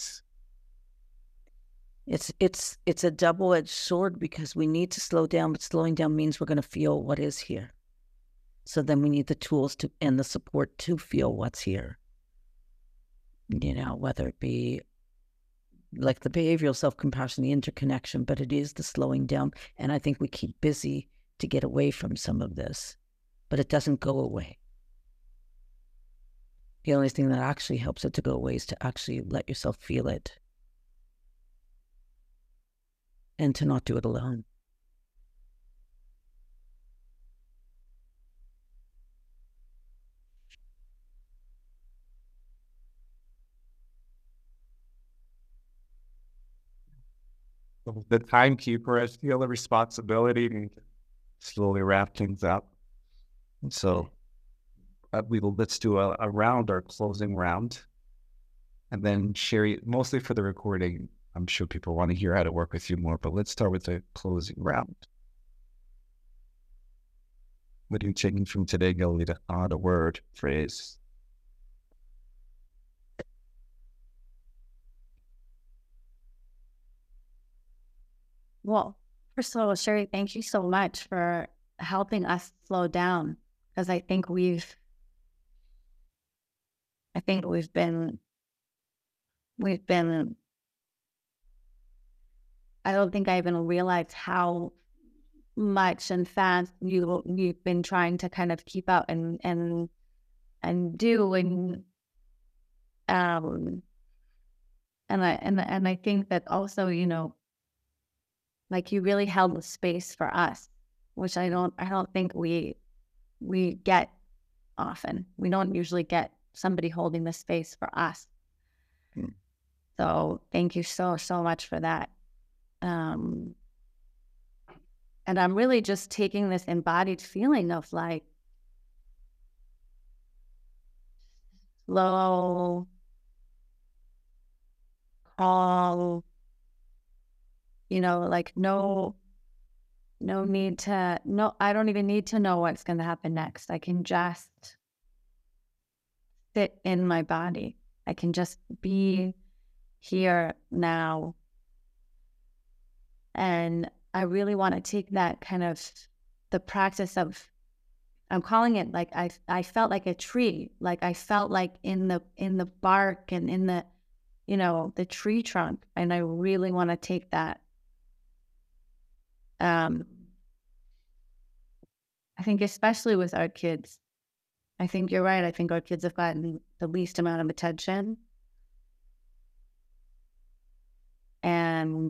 It's a double-edged sword because we need to slow down, but slowing down means we're going to feel what is here. So then we need the tools and the support to feel what's here. Whether it be like the behavioral self-compassion, the interconnection, but it is the slowing down. And I think we keep busy to get away from some of this, but it doesn't go away. The only thing that actually helps it to go away is to actually let yourself feel it and to not do it alone. The timekeeper, I feel the responsibility to slowly wrap things up. And so let's do a round, our closing round. And then Sherry, mostly for the recording, I'm sure people want to hear how to work with you more, but let's start with the closing round. What are you taking from today, Galita? A word, phrase. Well, first of all, Sherry, thank you so much for helping us slow down, because I think we've been, I don't think I even realized how much and fast you've been trying to kind of keep up and do, and I think that also, like you really held the space for us, which I don't think we get often. We don't usually get somebody holding the space for us. So thank you so much for that. And I'm really just taking this embodied feeling of like slow, calm, like no need to, no, I don't even need to know what's going to happen next. I can just sit in my body. I can just be here now. And I really want to take that kind of the practice of, I'm calling it like I felt like a tree, like I felt like in the bark and in the, the tree trunk. And I really want to take that. I think especially with our kids, I think you're right. I think our kids have gotten the least amount of attention. And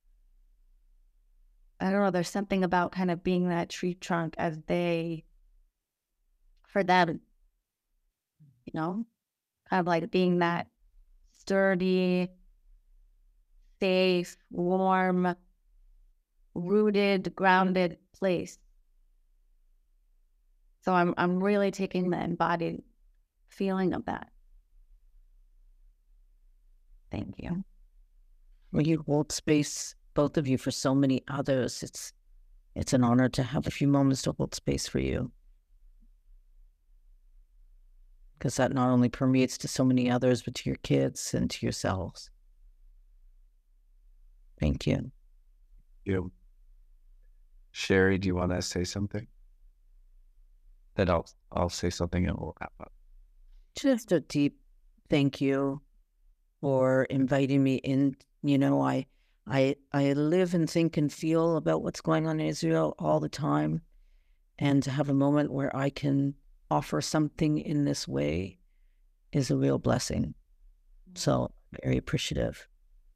I don't know, there's something about kind of being that tree trunk as for them, kind of like being that sturdy, safe, warm, rooted, grounded place. So I'm really taking the embodied feeling of that. Thank you. Well, you hold space, both of you, for so many others. It's an honor to have a few moments to hold space for you, because that not only permeates to so many others, but to your kids and to yourselves. Thank you. You. Sherry, do you want to say something? Then I'll say something and we'll wrap up. Just a deep thank you for inviting me in. I live and think and feel about what's going on in Israel all the time, and to have a moment where I can offer something in this way is a real blessing. So very appreciative.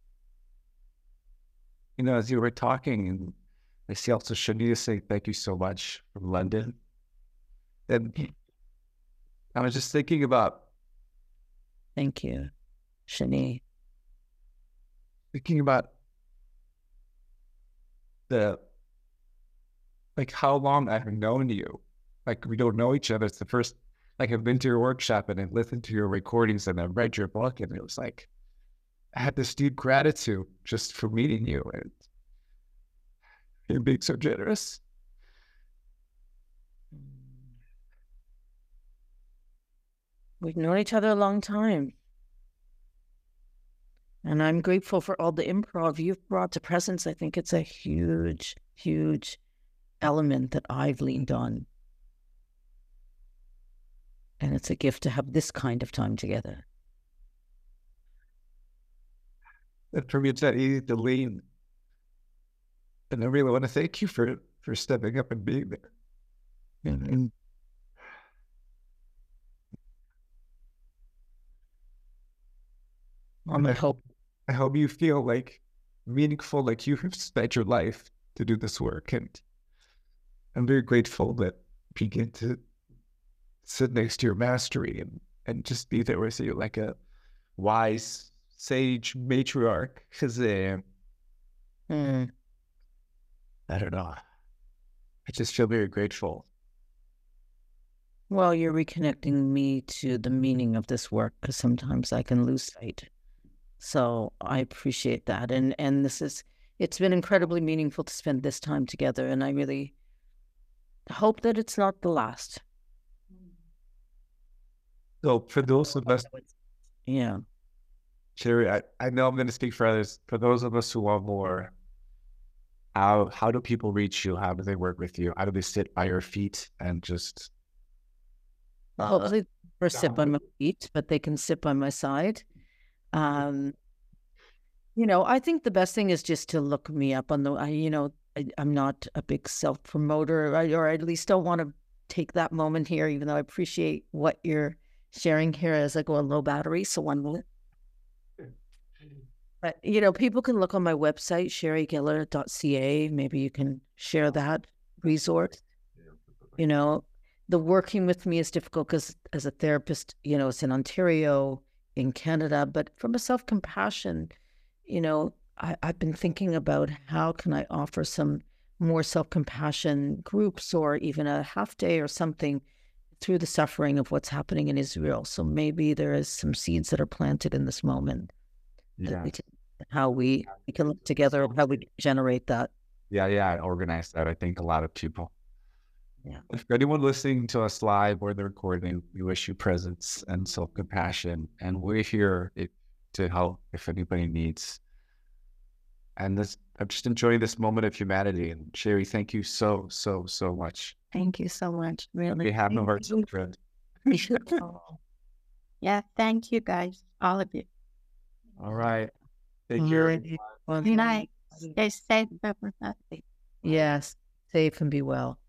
As you were talking, and I see also Shania say thank you so much from London. And I was just thinking about. Thank you, Shani. Thinking about how long I have known you. Like, we don't know each other. It's the first, I've been to your workshop and I've listened to your recordings and I've read your book, and it was like, I had this deep gratitude just for meeting you and you're being so generous. We've known each other a long time. And I'm grateful for all the improv you've brought to Presence. I think it's a huge, huge element that I've leaned on. And it's a gift to have this kind of time together. And for me, it's not easy to lean. And I really want to thank you for stepping up and being there. And I hope you feel meaningful, like you have spent your life to do this work. And I'm very grateful that you get to sit next to your mastery and just be there with you like a wise sage matriarch. Because I don't know. I just feel very grateful. Well, you're reconnecting me to the meaning of this work, because sometimes I can lose sight. So I appreciate that. And it's been incredibly meaningful to spend this time together. And I really hope that it's not the last. So for those of us, yeah, Sherry, I know I'm going to speak for others. For those of us who want more, how do people reach you? How do they work with you? How do they sit by your feet and just? Well, they never sit by my feet, but they can sit by my side. I think the best thing is just to look me up on I'm not a big self-promoter, or at least don't want to take that moment here, even though I appreciate what you're sharing here as I go on low battery. So 1 minute. But, people can look on my website, sherrygiller.ca. Maybe you can share that resource. The working with me is difficult because as a therapist, it's in Ontario, in Canada, but from a self-compassion, I've been thinking about how can I offer some more self-compassion groups, or even a half day or something, through the suffering of what's happening in Israel. So maybe there is some seeds that are planted in this moment. Yeah. how we can look together, how we generate that. Yeah, organize that. I think a lot of people. Yeah. If anyone listening to us live or the recording, we wish you presence and self-compassion, and we're here to help if anybody needs. And I'm just enjoying this moment of humanity. And Sherry, thank you so much. Thank you so much. On Really. behalf of our children. Yeah. Thank you guys. All of you. All right. Take care. Good night. Stay safe. Yes, safe and be well.